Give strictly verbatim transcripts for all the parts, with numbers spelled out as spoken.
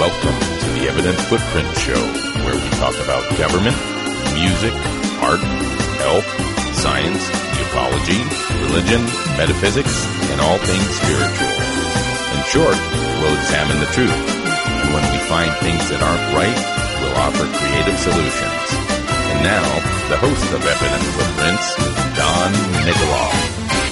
Welcome to the Evident Footprint Show, where we talk about government, music, art, health, science, ufology, religion, metaphysics, and all things spiritual. In short, we'll examine the truth, and when we find things that aren't right, we'll offer creative solutions. And now, the host of Evident Footprints, Don Nikoloff.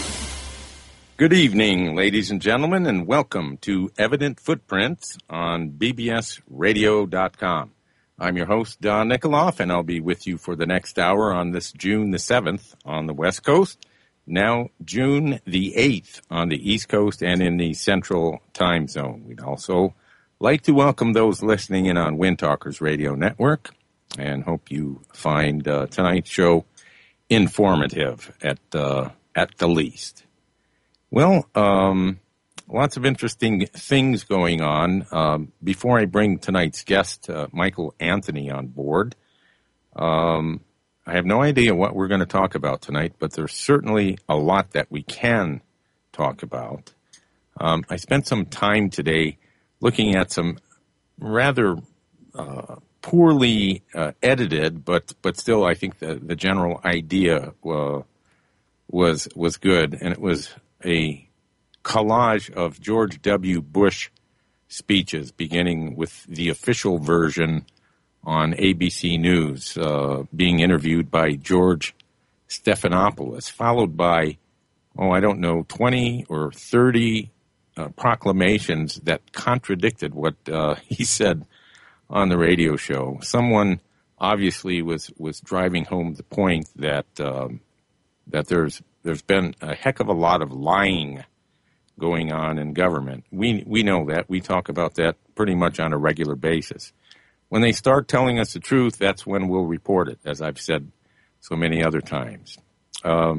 Good evening, ladies and gentlemen, and welcome to Evident Footprints on B B S radio dot com. I'm your host, Don Nikoloff, and I'll be with you for the next hour on this June the seventh on the West Coast, now June the eighth on the East Coast and in the Central Time Zone. We'd also like to welcome those listening in on Wind Talkers Radio Network, and hope you find uh, tonight's show informative at, uh, at the least. Well, um, lots of interesting things going on. Um, before I bring tonight's guest, uh, Michael Anthony, on board, um, I have no idea what we're going to talk about tonight, but there's certainly a lot that we can talk about. Um, I spent some time today looking at some rather uh, poorly uh, edited, but but still, I think the, the general idea uh, was was good, and it was a collage of George W. Bush speeches, beginning with the official version on A B C News, uh, being interviewed by George Stephanopoulos, followed by, oh, I don't know, twenty or thirty uh, proclamations that contradicted what uh, he said on the radio show. Someone obviously was, was driving home the point that um, that there's There's been a heck of a lot of lying going on in government. We we know that. We talk about that pretty much on a regular basis. When they start telling us the truth, that's when we'll report it, as I've said so many other times. Um,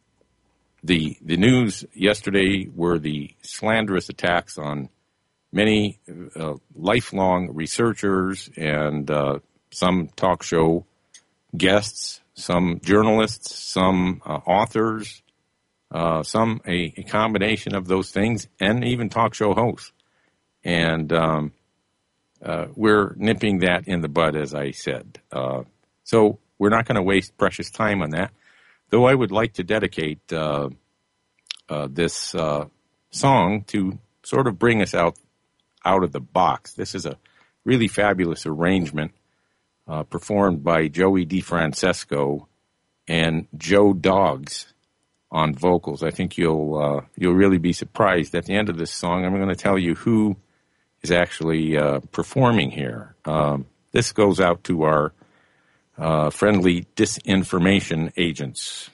the the news yesterday were the slanderous attacks on many uh, lifelong researchers and uh, some talk show guests, some journalists, some uh, authors, uh, some a, a combination of those things, and even talk show hosts. And um, uh, we're nipping that in the bud, as I said. Uh, so we're not going to waste precious time on that, though I would like to dedicate uh, uh, this uh, song to sort of bring us out, out of the box. This is a really fabulous arrangement Uh, performed by Joey DeFrancesco and Joe Doggs on vocals. I think you'll uh, you'll really be surprised at the end of this song. I'm going to tell you who is actually uh, performing here. Um, this goes out to our uh, friendly disinformation agents.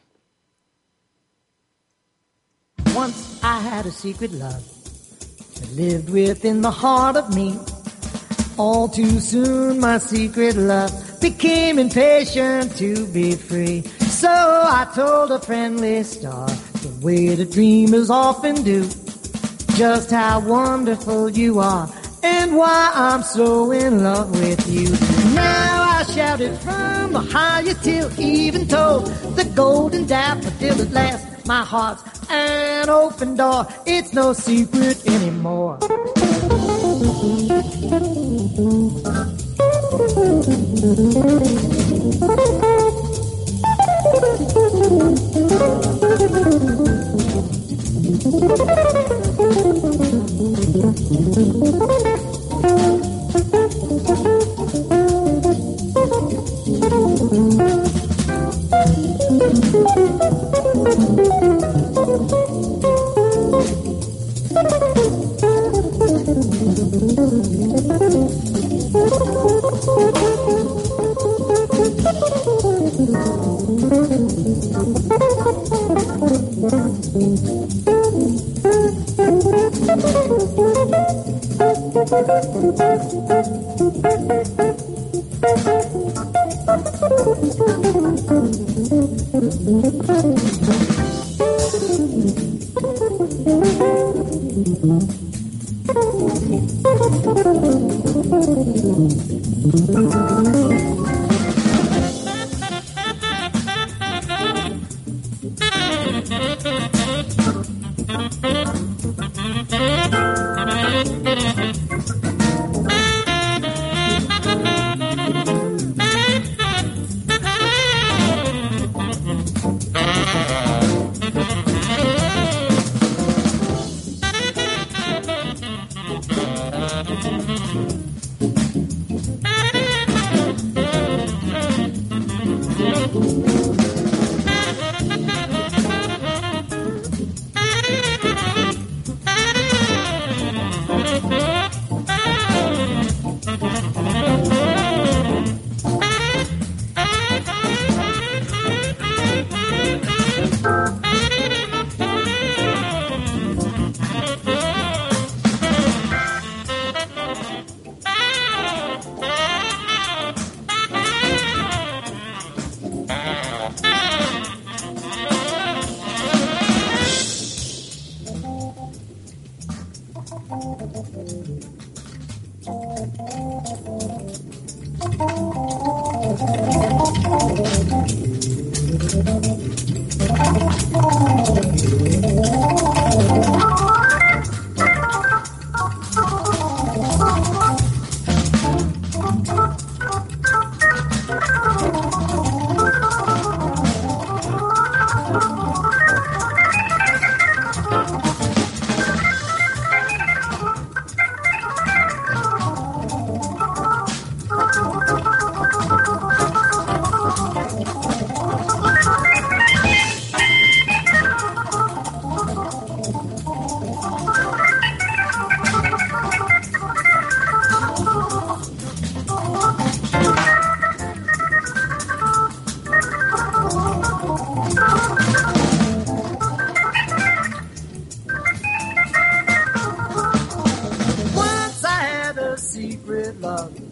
Once I had a secret love that lived within the heart of me. All too soon my secret love became impatient to be free. So I told a friendly star, the way the dreamers often do, just how wonderful you are and why I'm so in love with you. Now I shouted from the higher till even told the golden daffodil at last. My heart's an open door, it's no secret anymore.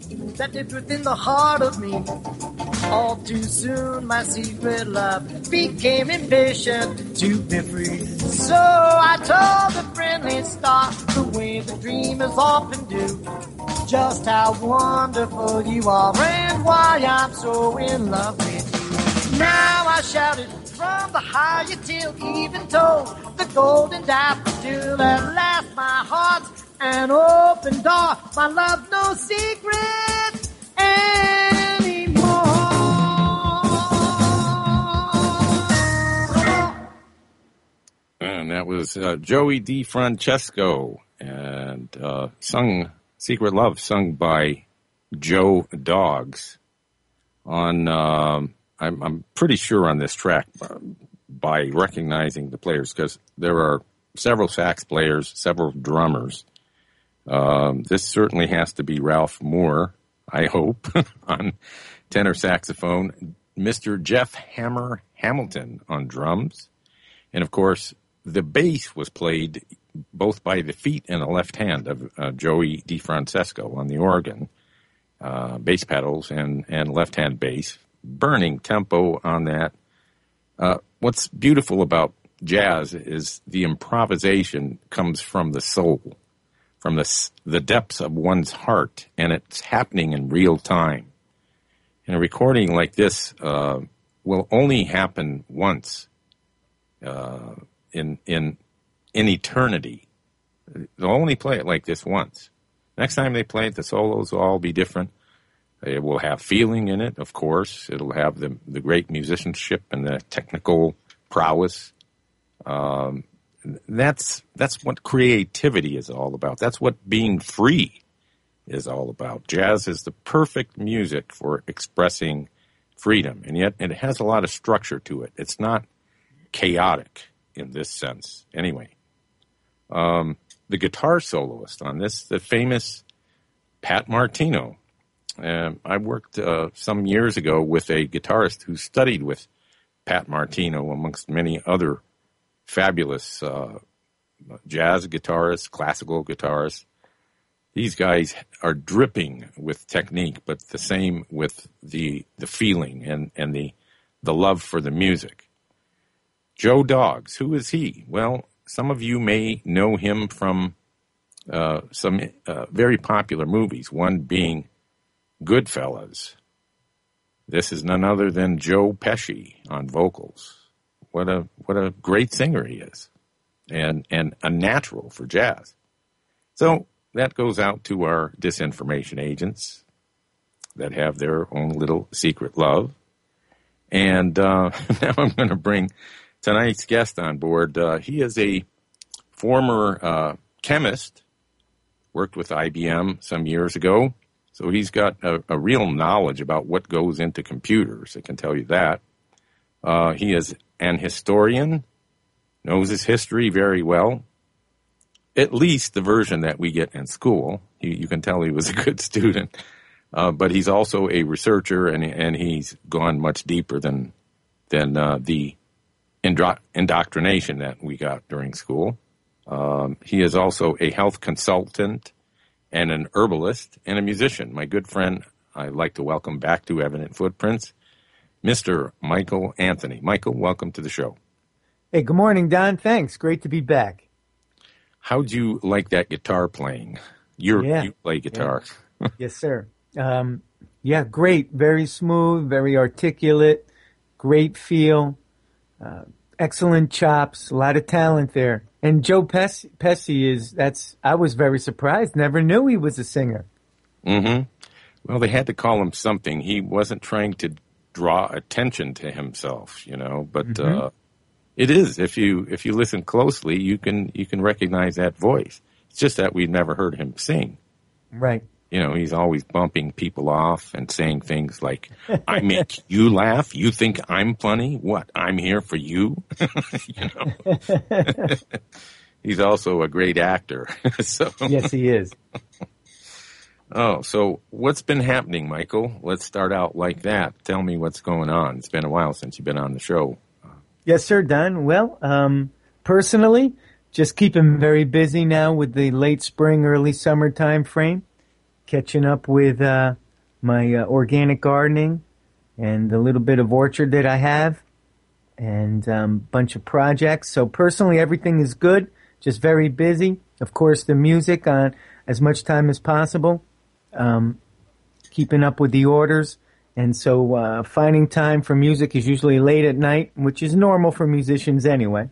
that lived within the heart of me. All too soon my secret love became impatient to be free. So I told the friendly star, the way the dreamers often do, just how wonderful you are and why I'm so in love with you. Now I shouted from the higher till even told the golden daffodil. At last my heart's an open door, my love no secret anymore. And that was uh, Joey DeFrancesco, and uh, sung Secret Love, sung by Joe Dogs. On, um, I'm, I'm pretty sure on this track, uh, by recognizing the players, because there are several sax players, several drummers. Um, this certainly has to be Ralph Moore, I hope, on tenor saxophone, Mister Jeff Hammer Hamilton on drums, and of course the bass was played both by the feet and the left hand of uh, Joey DeFrancesco on the organ, uh, bass pedals and, and left-hand bass. Burning tempo on that. Uh, what's beautiful about jazz is the improvisation comes from the soul, from the, the depths of one's heart, and it's happening in real time. And a recording like this uh, will only happen once uh, in in in eternity. They'll only play it like this once. Next time they play it, the solos will all be different. It will have feeling in it, of course. It'll have the the great musicianship and the technical prowess. Um, that's that's what creativity is all about. That's what being free is all about. Jazz is the perfect music for expressing freedom, and yet it has a lot of structure to it. It's not chaotic in this sense. Anyway, um, the guitar soloist on this, the famous Pat Martino. Uh, I worked uh, some years ago with a guitarist who studied with Pat Martino, amongst many other fabulous uh, jazz guitarists, classical guitarists. These guys are dripping with technique, but the same with the the feeling and, and the the love for the music. Joe Dogs, who is he? Well, some of you may know him from uh, some uh, very popular movies, one being Goodfellas. This is none other than Joe Pesci on vocals. What a what a great singer he is, and and a natural for jazz. So that goes out to our disinformation agents that have their own little secret love. And uh, now I'm going to bring tonight's guest on board. Uh, he is a former uh, chemist, worked with I B M some years ago. So he's got a, a real knowledge about what goes into computers, I can tell you that. Uh, he is an historian, knows his history very well, at least the version that we get in school. You, you can tell he was a good student. Uh, but he's also a researcher, and and he's gone much deeper than than uh, the indro- indoctrination that we got during school. Um, he is also a health consultant and an herbalist and a musician. My good friend, I'd like to welcome back to Evident Footprints, Mister Michael Anthony. Michael, welcome to the show. Hey, good morning, Don. Thanks. Great to be back. How'd you like that guitar playing? You're, yeah. You play guitar. Yeah. Yes, sir. Um, yeah, great. Very smooth, very articulate, great feel, uh, excellent chops, a lot of talent there. And Joe Pesci, Pesci is, that's, I was very surprised. Never knew he was a singer. Mm-hmm. Well, they had to call him something. He wasn't trying to draw attention to himself, you know, but, mm-hmm. uh, it is. If you, if you listen closely, you can, you can recognize that voice. It's just that we've never heard him sing. Right. You know, he's always bumping people off and saying things like, I make you laugh. You think I'm funny? What? I'm here for you? You know, he's also a great actor. So yes, he is. Oh, so what's been happening, Michael? Let's start out like that. Tell me what's going on. It's been a while since you've been on the show. Yes, sir, Don. Well, um, personally, just keeping very busy now with the late spring, early summer time frame. catching up with uh, my uh, organic gardening and the little bit of orchard that I have, and a um, bunch of projects. So personally, everything is good, just very busy. Of course, the music on as much time as possible, um, keeping up with the orders. And so uh, finding time for music is usually late at night, which is normal for musicians anyway.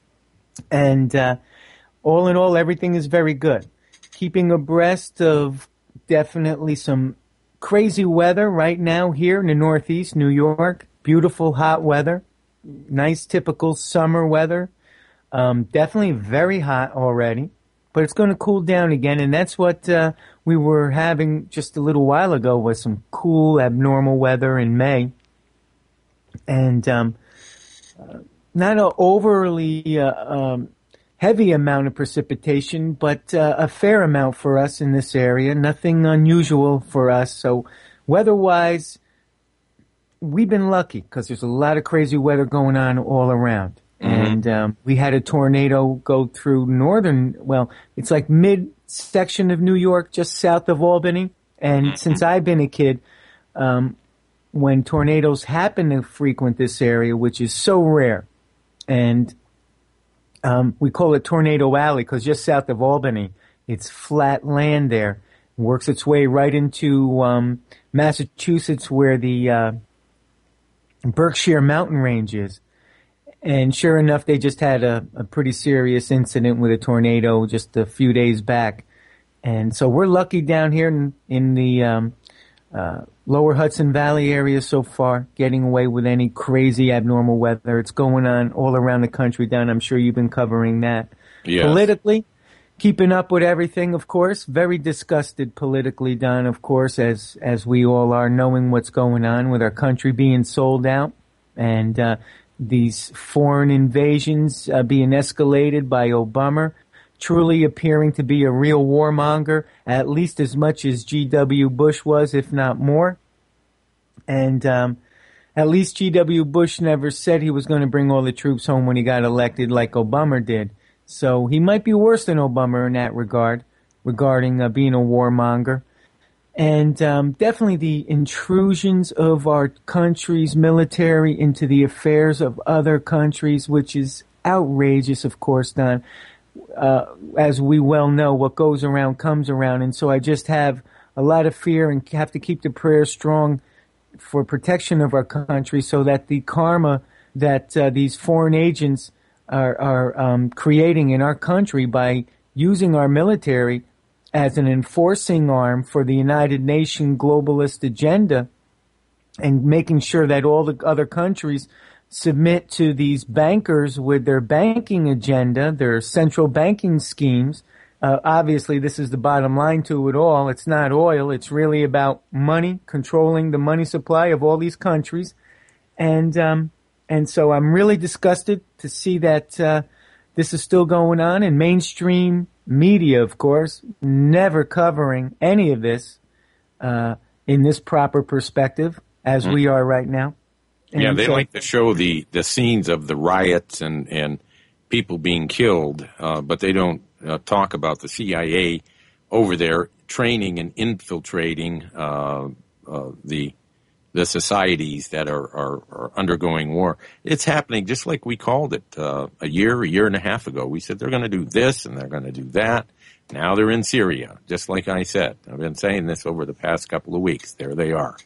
And uh, all in all, everything is very good. Keeping abreast of definitely some crazy weather right now here in the Northeast, New York. Beautiful hot weather. Nice typical summer weather. Um, definitely very hot already. But it's going to cool down again, and that's what uh, we were having just a little while ago, was some cool, abnormal weather in May. And um, uh, not an overly uh, um, heavy amount of precipitation, but uh, a fair amount for us in this area. Nothing unusual for us. So weather-wise, we've been lucky because there's a lot of crazy weather going on all around. And um, we had a tornado go through northern, well, it's like mid-section of New York, just south of Albany. And since I've been a kid, um, when tornadoes happen to frequent this area, which is so rare, and um, we call it Tornado Alley because just south of Albany, it's flat land there. It works its way right into um, Massachusetts, where the uh, Berkshire mountain range is. And sure enough, they just had a, a pretty serious incident with a tornado just a few days back. And so we're lucky down here in, in the um, uh, lower Hudson Valley area so far, getting away with any crazy abnormal weather. It's going on all around the country, Don. I'm sure you've been covering that. Yes. Politically, keeping up with everything, of course. Very disgusted politically, Don, of course, as, as we all are, knowing what's going on with our country being sold out. And uh these foreign invasions uh, being escalated by Obama, truly appearing to be a real warmonger, at least as much as G W Bush was, if not more. And um, at least G W Bush never said he was going to bring all the troops home when he got elected like Obama did. So he might be worse than Obama in that regard, regarding uh, being a warmonger. And um, definitely the intrusions of our country's military into the affairs of other countries, which is outrageous, of course, Don. Uh, as we well know, what goes around comes around. And so I just have a lot of fear and have to keep the prayer strong for protection of our country so that the karma that uh, these foreign agents are, are um, creating in our country by using our military as an enforcing arm for the United Nations globalist agenda and making sure that all the other countries submit to these bankers with their banking agenda, their central banking schemes. Uh, obviously, this is the bottom line to it all. It's not oil. It's really about money, controlling the money supply of all these countries. And um, and so I'm really disgusted to see that uh, this is still going on in mainstream media, of course, never covering any of this uh, in this proper perspective as we are right now. And yeah, they so, like to show the, the scenes of the riots and, and people being killed, uh, but they don't uh, talk about the C I A over there training and infiltrating uh, uh, the the societies that are, are, are undergoing war. It's happening just like we called it uh, a year, a year and a half ago. We said they're going to do this and they're going to do that. Now they're in Syria, just like I said. I've been saying this over the past couple of weeks. There they are.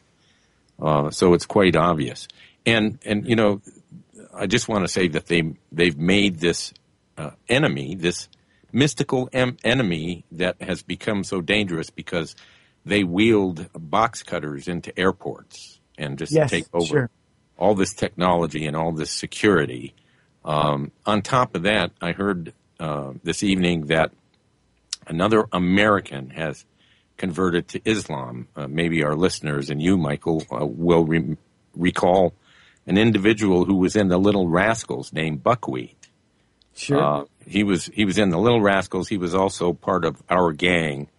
Uh, so it's quite obvious. And, and you know, I just want to say that they, they've made this uh, enemy, this mystical em- enemy that has become so dangerous because they wield box cutters into airports and just yes, take over sure. all this technology and all this security. Um, on top of that, I heard uh, this evening that another American has converted to Islam. Uh, maybe our listeners and you, Michael, uh, will re- recall an individual who was in the Little Rascals named Buckwheat. Sure. Uh, he was he was in the Little Rascals. He was also part of our gang,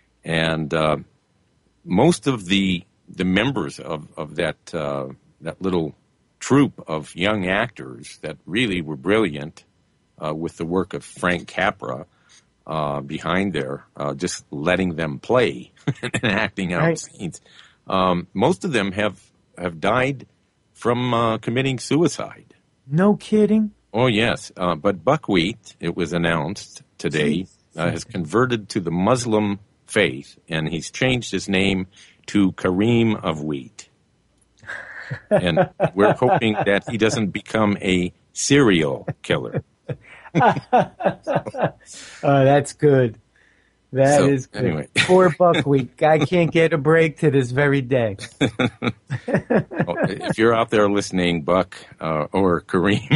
and uh, most of the the members of of that uh, that little troupe of young actors that really were brilliant uh, with the work of Frank Capra uh, behind there, uh, just letting them play and acting out Right. scenes. Um, most of them have, have died from uh, committing suicide. No kidding. Oh, yes. Uh, but Buckwheat, it was announced today, uh, has converted to the Muslim faith, and he's changed his name to Kareem of Wheat. And we're hoping that he doesn't become a serial killer. Oh, that's good. That So, is good. anyway. Poor Buckwheat. Guy can't get a break to this very day. Well, if you're out there listening, Buck uh, or Kareem,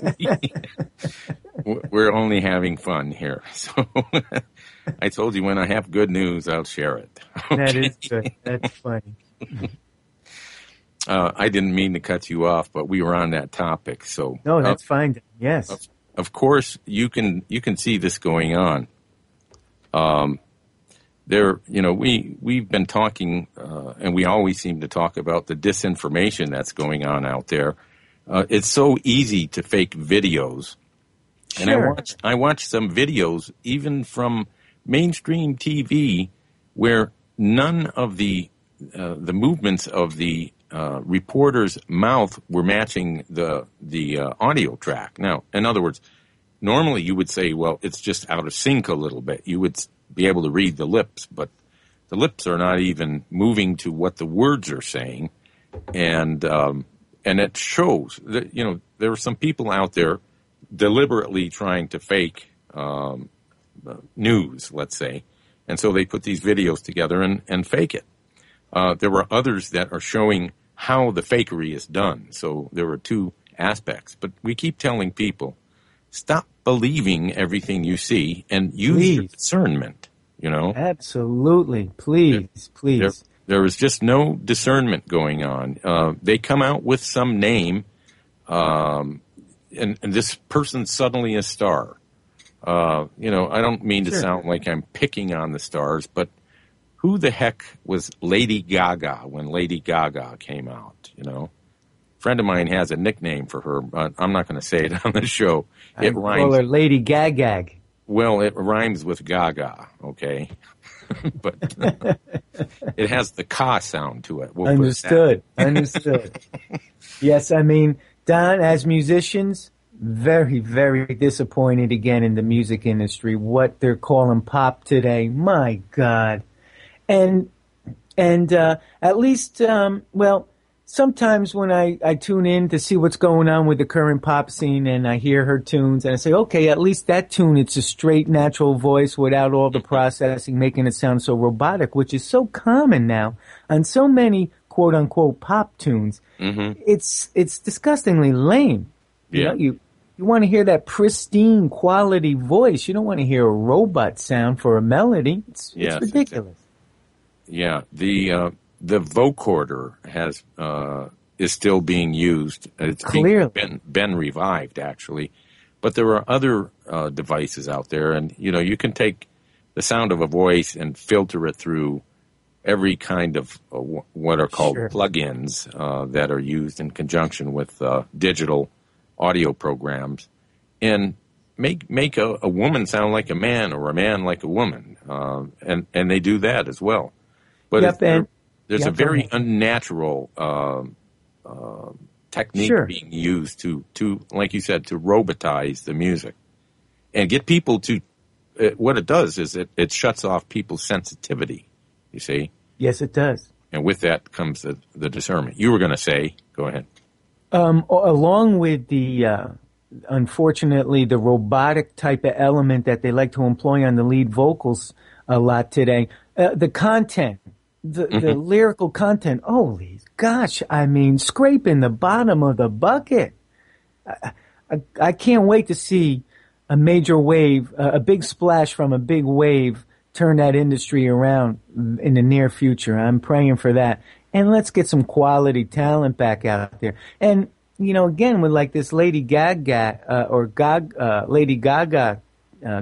we're only having fun here. So I told you when I have good news, I'll share it. That is good. That's funny. Uh, I didn't mean to cut you off, but we were on that topic. So No, that's uh, fine. Yes. Of, of course, you can you can see this going on. Um, there, you know, we we've been talking, uh, and we always seem to talk about the disinformation that's going on out there. Uh, it's so easy to fake videos, and I Sure. watch I watch some videos even from mainstream T V where none of the uh, the movements of the uh, reporter's mouth were matching the the uh, audio track. Now, in other words, normally you would say, well, it's just out of sync a little bit. You would be able to read the lips, but the lips are not even moving to what the words are saying, and um, and it shows that, you know, there are some people out there deliberately trying to fake um, news, let's say, and so they put these videos together and, and fake it. Uh, there were others that are showing how the fakery is done. So there were two aspects. But we keep telling people, stop believing everything you see and use Please. your discernment, you know. Absolutely. Please, please. There, there was just no discernment going on. Uh, they come out with some name, um, and, and this person's suddenly a star. Uh, you know, I don't mean to Sure. sound like I'm picking on the stars, but who the heck was Lady Gaga when Lady Gaga came out, you know? A friend of mine has a nickname for her, but I'm not going to say it on the show. I It call rhymes. her Lady Gagag. Well, it rhymes with Gaga, okay? But it has the ka sound to it. We'll put it Understood. Understood. Yes, I mean, Don, as musicians, very, very disappointed again in the music industry. What they're calling pop today, my God. And and uh, at least, um, well, sometimes when I, I tune in to see what's going on with the current pop scene and I hear her tunes and I say, okay, at least that tune, it's a straight, natural voice without all the processing, making it sound so robotic, which is so common now on so many quote-unquote pop tunes. Mm-hmm. It's it's disgustingly lame. You Yeah. know, you, you want to hear that pristine quality voice. You don't want to hear a robot sound for a melody. It's, Yes, it's ridiculous. Yeah, the uh, the vocoder has uh, is still being used. It's Clearly. being been, been revived, actually. But there are other uh, devices out there, and you know, you can take the sound of a voice and filter it through every kind of uh, w- what are called Sure. plugins uh, that are used in conjunction with uh, digital audio programs, and make make a, a woman sound like a man or a man like a woman, uh, and and they do that as well. But Yep, if there- and- there's yep, a very go ahead. unnatural uh, uh, technique Sure. being used to, to, like you said, to robotize the music and get people to. Uh, what it does is it, it shuts off people's sensitivity. You see, Yes, it does. and with that comes the, the discernment. You were going to say, go ahead. Um, a- along with the, uh, unfortunately, the robotic type of element that they like to employ on the lead vocals a lot today, uh, the content, the, the lyrical content, holy gosh, I mean, scraping the bottom of the bucket. I, I, I can't wait to see a major wave, uh, a big splash from a big wave turn that industry around in the near future. I'm praying for that. And let's get some quality talent back out there. And, you know, again, with like this Lady Gaga, uh, or Gag, uh, Lady Gaga, uh,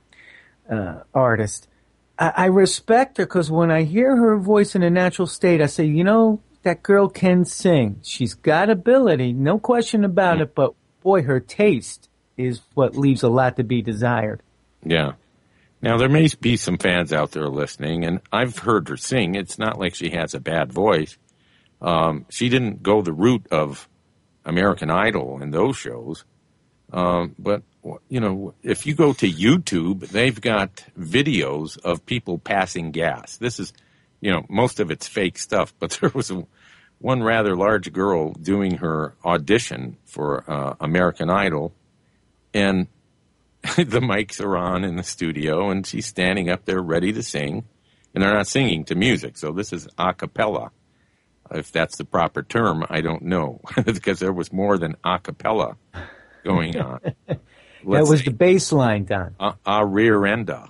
uh, artist, I, I respect her because when I hear her voice in a natural state, I say, you know, that girl can sing. She's got ability, no question about it, but boy, her taste is what leaves a lot to be desired. Yeah. Now, there may be some fans out there listening, and I've heard her sing. It's not like she has a bad voice. Um, she didn't go the route of American Idol and those shows. Um, but, you know, if you go to YouTube, they've got videos of people passing gas. This is, you know, most of it's fake stuff, but there was a, one rather large girl doing her audition for uh, American Idol, and the mics are on in the studio, and she's standing up there ready to sing, and they're not singing to music, so this is a cappella. If that's the proper term, I don't know, because there was more than a cappella going on. That was say, the bass line, Don. A, a rear enda.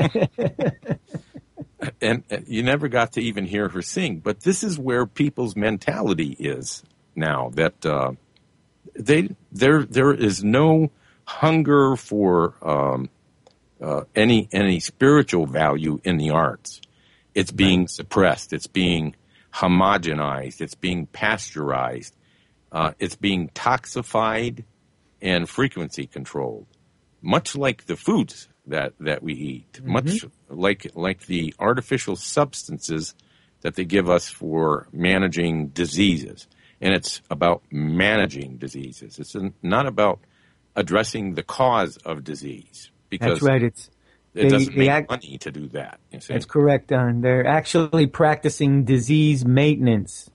and, and you never got to even hear her sing, but this is where people's mentality is now, that uh, they there there is no hunger for um, uh, any any spiritual value in the arts. It's being right. suppressed. It's being homogenized. It's being pasteurized. Uh, it's being toxified and frequency controlled, much like the foods that, that we eat, mm-hmm. much like like the artificial substances that they give us for managing diseases. And it's about managing diseases. It's not about addressing the cause of disease, because that's right. It's it they, doesn't make act, money to do that. You see? That's correct, Don. They're actually practicing disease maintenance.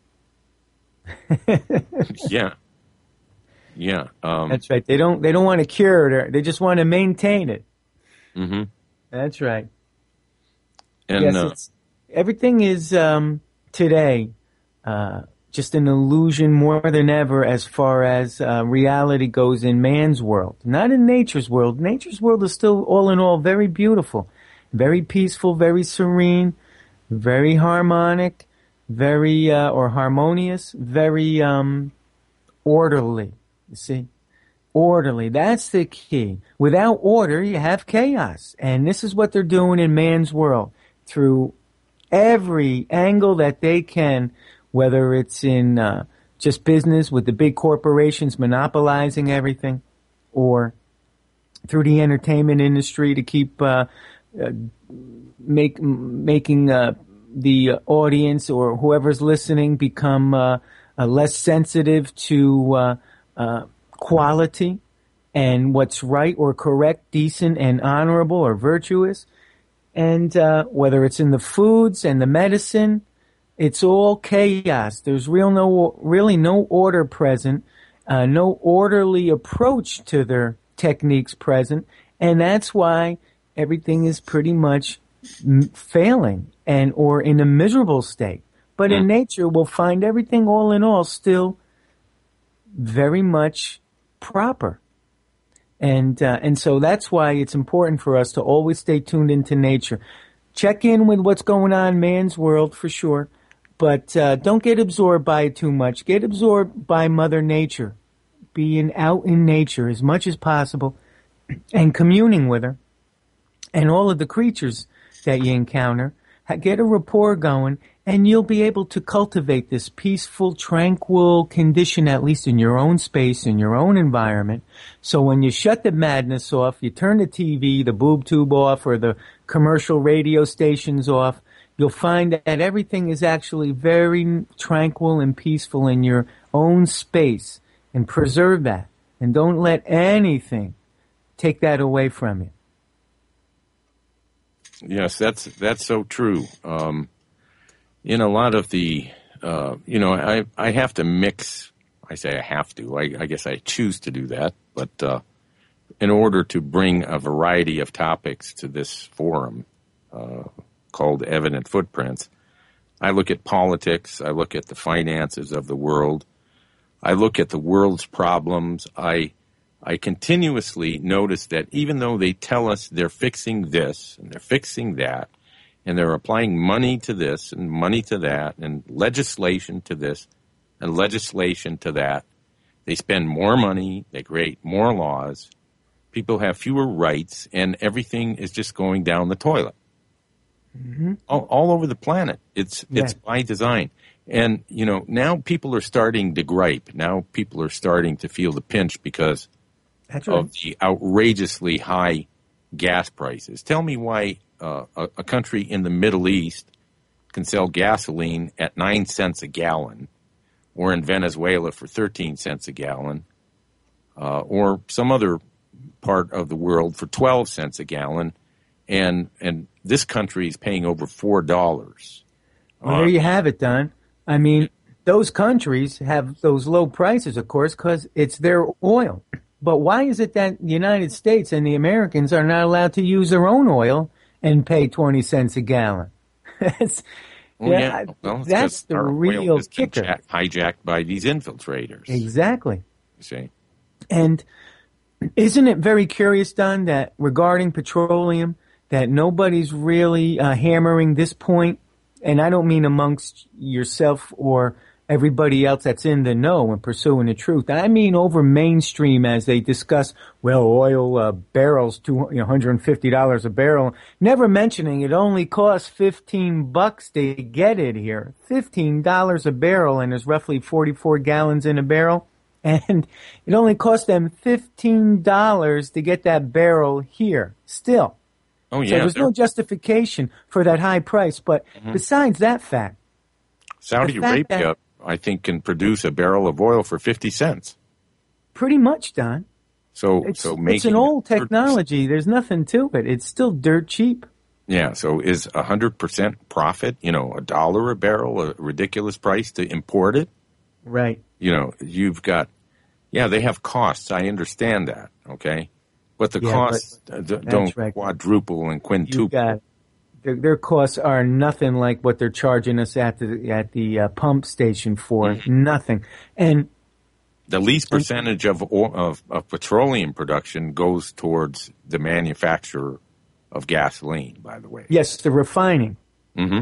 yeah, yeah. Um, that's right. They don't. They don't want to cure it. Or they just want to maintain it. Mm-hmm. That's right. And yes, uh, it's, everything is um, today uh, just an illusion more than ever, as far as uh, reality goes in man's world, not in nature's world. Nature's world is still, all in all, very beautiful, very peaceful, very serene, very harmonic, very uh, or harmonious, very um, orderly. You see, orderly. That's the key. Without order, you have chaos, and this is what they're doing in man's world through every angle that they can. Whether it's in uh, just business with the big corporations monopolizing everything, or through the entertainment industry to keep uh, uh, make making uh, the audience or whoever's listening become uh, uh, less sensitive to uh, uh, quality and what's right or correct, decent and honorable or virtuous, and uh, whether it's in the foods and the medicine. It's all chaos. There's real no, really no order present, uh, no orderly approach to their techniques present, and that's why everything is pretty much m- failing and or in a miserable state. But in nature, we'll find everything, all in all, still very much proper. And uh, and so that's why it's important for us to always stay tuned into nature. Check in with what's going on in man's world for sure. But uh, don't get absorbed by it too much. Get absorbed by Mother Nature. Being out in nature as much as possible and communing with her and all of the creatures that you encounter. Get a rapport going, and you'll be able to cultivate this peaceful, tranquil condition, at least in your own space, in your own environment. So when you shut the madness off, you turn the T V, the boob tube off, or the commercial radio stations off, you'll find that everything is actually very tranquil and peaceful in your own space, and preserve that. And don't let anything take that away from you. Yes, that's that's so true. Um, in a lot of the, uh, you know, I, I have to mix, I say I have to, I, I guess I choose to do that, but uh, in order to bring a variety of topics to this forum, uh, called Evident Footprints, I look at politics, I look at the finances of the world, I look at the world's problems. I I continuously notice that even though they tell us they're fixing this and they're fixing that, and they're applying money to this and money to that and legislation to this and legislation to that, they spend more money, they create more laws, people have fewer rights, and everything is just going down the toilet. Mm-hmm. All, all over the planet. It's yeah. it's by design. And, you know, now people are starting to gripe. Now people are starting to feel the pinch because That's right. of the outrageously high gas prices. Tell me why uh, a, a country in the Middle East can sell gasoline at nine cents a gallon, or in Venezuela for thirteen cents a gallon, uh, or some other part of the world for twelve cents a gallon, and and this country is paying over four dollars. Well, there you have it, Don. I mean, those countries have those low prices, of course, because it's their oil. But why is it that the United States and the Americans are not allowed to use their own oil and pay twenty cents a gallon? That's, well, yeah, yeah. Well, that's the real kicker. Hijacked, hijacked by these infiltrators. Exactly. You see? And isn't it very curious, Don, that regarding petroleum, that nobody's really uh, hammering this point? And I don't mean amongst yourself or everybody else that's in the know and pursuing the truth. I mean over mainstream as they discuss, well, oil uh, barrels, two one hundred fifty dollars a barrel, never mentioning it only costs fifteen bucks to get it here. fifteen dollars a barrel, and there's roughly forty-four gallons in a barrel. And it only cost them fifteen dollars to get that barrel here still. Oh, yeah. So there's they're... no justification for that high price. But mm-hmm. besides that fact, Saudi Arabia, that, I think, can produce a barrel of oil for fifty cents. Pretty much, Don. So, it's, so it's an old technology. There's nothing to it. It's still dirt cheap. Yeah. So is a hundred percent profit, you know, a dollar a barrel, a ridiculous price to import it? Right. You know, you've got, yeah, they have costs. I understand that. Okay. But the yeah, costs but d- don't right. quadruple and quintuple. Got, their, their costs are nothing like what they're charging us at the at the uh, pump station for. Mm-hmm. Nothing. And the least percentage of, of of petroleum production goes towards the manufacture of gasoline. By the way, yes, the refining. Mm-hmm.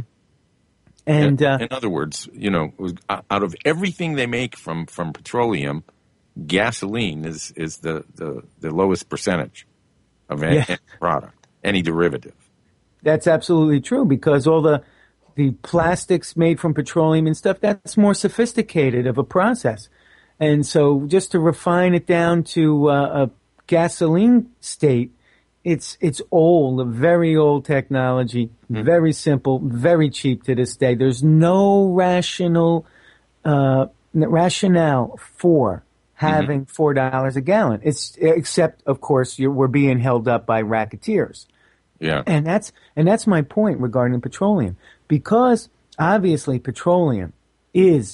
And in, uh, in other words, you know, out of everything they make from, from petroleum, gasoline is, is the, the, the lowest percentage of any, yeah. any product, any derivative. That's absolutely true, because all the the plastics made from petroleum and stuff, that's more sophisticated of a process. And so just to refine it down to uh, a gasoline state, it's it's old, a very old technology, mm-hmm. very simple, very cheap to this day. There's no rational uh, rationale for having mm-hmm. four dollars a gallon. It's except, of course, you're, we're being held up by racketeers. Yeah, and that's and that's my point regarding petroleum, because obviously petroleum is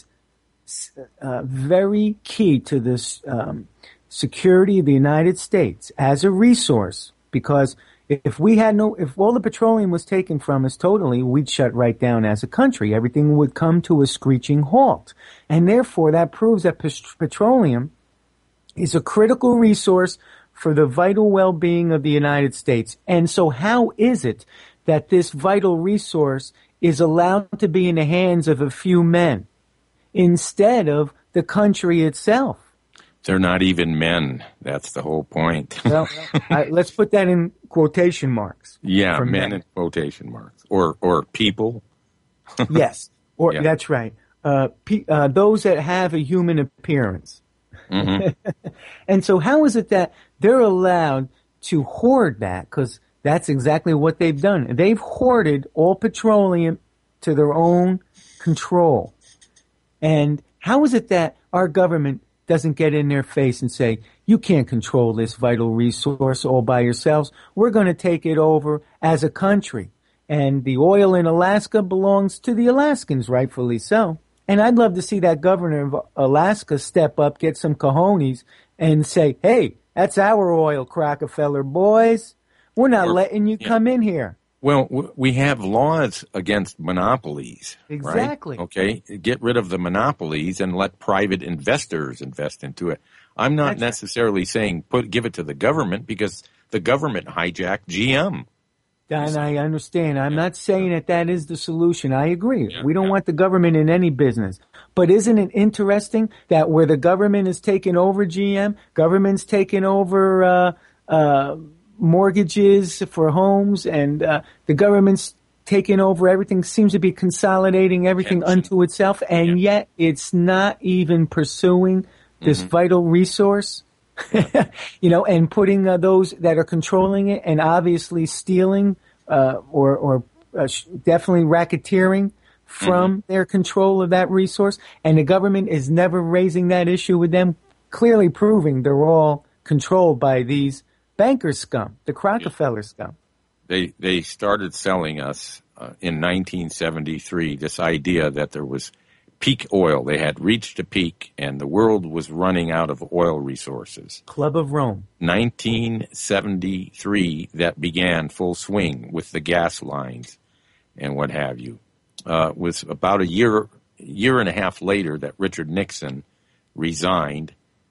uh, very key to this um, security of the United States as a resource. Because if we had no, if all the petroleum was taken from us totally, we'd shut right down as a country. Everything would come to a screeching halt. And therefore, that proves that petroleum is a critical resource for the vital well-being of the United States. And so how is it that this vital resource is allowed to be in the hands of a few men instead of the country itself? They're not even men. That's the whole point. Well, I, let's put that in quotation marks. Yeah, men, men in quotation marks. Or or people. Yes, or yeah. That's right. Uh, pe- uh, those that have a human appearance. Mm-hmm. And so how is it that they're allowed to hoard that? Because that's exactly what they've done. They've hoarded all petroleum to their own control. And how is it that our government doesn't get in their face and say, you can't control this vital resource all by yourselves. We're going to take it over as a country. And the oil in Alaska belongs to the Alaskans, rightfully so. And I'd love to see that governor of Alaska step up, get some cojones, and say, hey, that's our oil, Rockefeller boys. We're not or, yeah. letting you come in here. Well, w- we have laws against monopolies. Exactly. Right? Okay. Get rid of the monopolies and let private investors invest into it. I'm not That's necessarily right. saying put give it to the government, because the government hijacked G M. And I understand. I'm yeah. not saying that that is the solution. I agree. Yeah, we don't yeah. want the government in any business. But isn't it interesting that where the government is taking over G M, government's taking over uh, uh, mortgages for homes, and uh, the government's taking over everything, seems to be consolidating everything Pension. unto itself, and yeah. yet it's not even pursuing this mm-hmm. vital resource. you know, and putting uh, those that are controlling it and obviously stealing uh, or, or uh, sh- definitely racketeering from mm-hmm. their control of that resource. And the government is never raising that issue with them, clearly proving they're all controlled by these banker scum, the Rockefeller scum. They, they started selling us uh, in nineteen seventy-three this idea that there was peak oil. They had reached a peak, and the world was running out of oil resources. Club of Rome. nineteen seventy-three, that began full swing with the gas lines and what have you. Uh, was about a year, year and a half later that Richard Nixon resigned.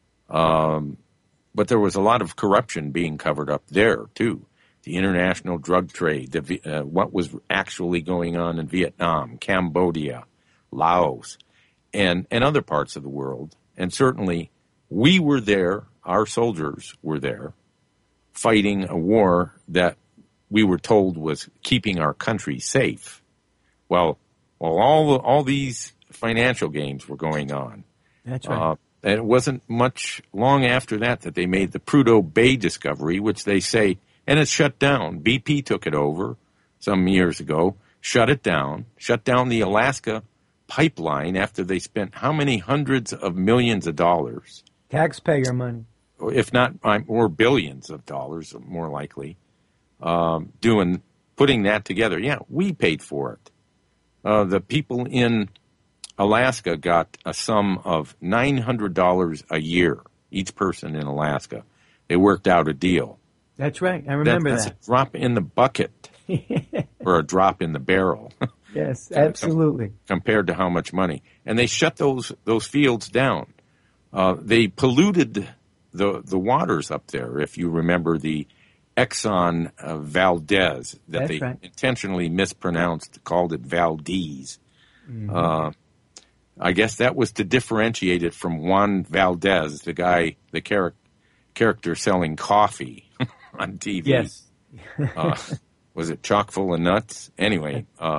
Um, but there was a lot of corruption being covered up there, too. The international drug trade, the, uh, what was actually going on in Vietnam, Cambodia, Laos, and, and other parts of the world. And certainly we were there, our soldiers were there, fighting a war that we were told was keeping our country safe. Well, well all, the, all these financial games were going on. That's right. Uh, and it wasn't much long after that that they made the Prudhoe Bay discovery, which they say, and it's shut down. B P took it over some years ago, shut it down, shut down the Alaska pipeline after they spent how many hundreds of millions of dollars? Taxpayer money. If not, or billions of dollars, more likely, um, doing, putting that together. Yeah, we paid for it. Uh, the people in Alaska got a sum of nine hundred dollars a year, each person in Alaska. They worked out a deal. That's right. I remember that. That's that. a drop in the bucket or a drop in the barrel. Yes, absolutely. Compared to how much money. And they shut those those fields down. Uh, they polluted the the waters up there, if you remember the Exxon uh, Valdez that That's they right. intentionally mispronounced, called it Valdez. Mm-hmm. Uh, I guess that was to differentiate it from Juan Valdez, the guy, the char- character selling coffee on T V. Yes. uh, was it chock full of nuts? Anyway, uh,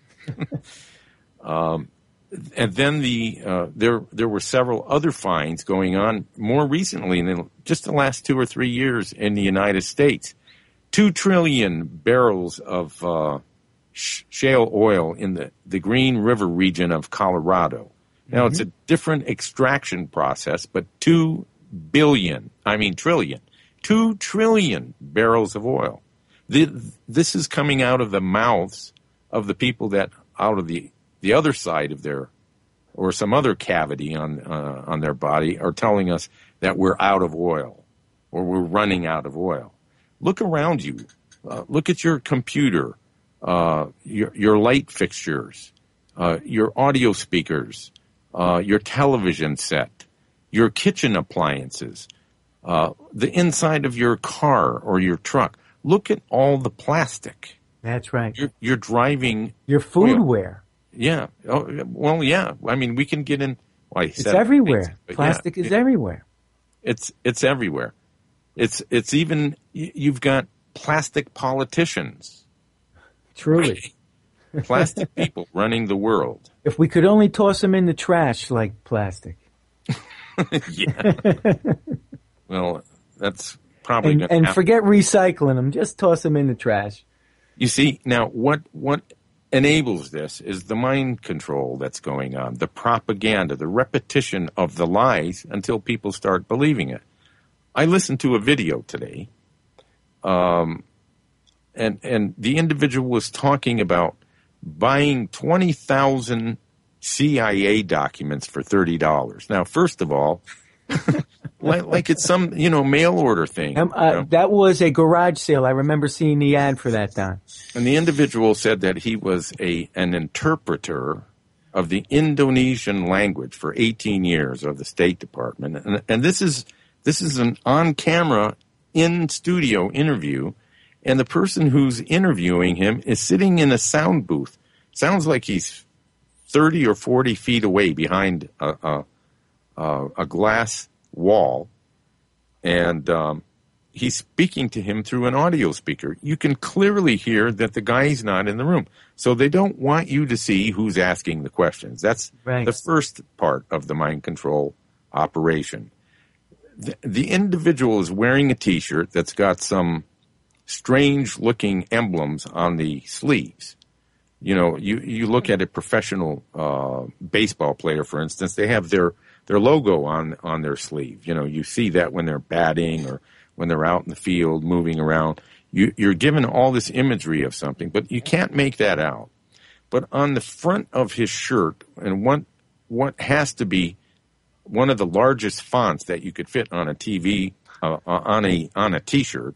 um, and then the uh, there there were several other fines going on more recently, in the, just the last two or three years in the United States. Two trillion barrels of uh, sh- shale oil in the, the Green River region of Colorado. Now, mm-hmm. it's a different extraction process, but two billion, I mean trillion, two trillion barrels of oil. The, this is coming out of the mouths of the people that out of the, the other side of their, or some other cavity on uh, on their body, are telling us that we're out of oil or we're running out of oil. Look around you. Uh, look at your computer, uh, your, your light fixtures, uh, your audio speakers, uh, your television set, your kitchen appliances, uh, the inside of your car or your truck. Look at all the plastic. That's right. You're, you're driving. Your foodware. Yeah. Oh, well, yeah. I mean, we can get in. Well, it's everywhere. Things, Plastic yeah, is it, everywhere. It's it's everywhere. It's it's even you've got plastic politicians. Truly. Plastic people running the world. If we could only toss them in the trash like plastic. Yeah. Well, that's probably and, going to and happen. forget recycling them. Just toss them in the trash. You see, now what what enables this is the mind control that's going on, the propaganda, the repetition of the lies until people start believing it. I listened to a video today, um, and and the individual was talking about buying twenty thousand C I A documents for thirty dollars. Now, first of all, like, like it's some, you know, mail order thing. Um, uh, you know? That was a garage sale. I remember seeing the ad for that, Don. And the individual said that he was a an interpreter of the Indonesian language for eighteen years of the State Department. And, and this is this is an on-camera, in-studio interview, and the person who's interviewing him is sitting in a sound booth. Sounds like he's thirty or forty feet away behind a, a, a, a glass wall, and um, he's speaking to him through an audio speaker. You can clearly hear that the guy's not in the room. So they don't want you to see who's asking the questions. That's right. The first part of the mind control operation. the, the individual is wearing a T-shirt that's got some strange-looking emblems on the sleeves. You know, you, you look at a professional uh, baseball player, for instance, they have their, their logo on, on their sleeve. You know, you see that when they're batting or when they're out in the field moving around. You, you're given all this imagery of something, but you can't make that out. But on the front of his shirt, and what what has to be one of the largest fonts that you could fit on a T V, uh, on a on a T-shirt,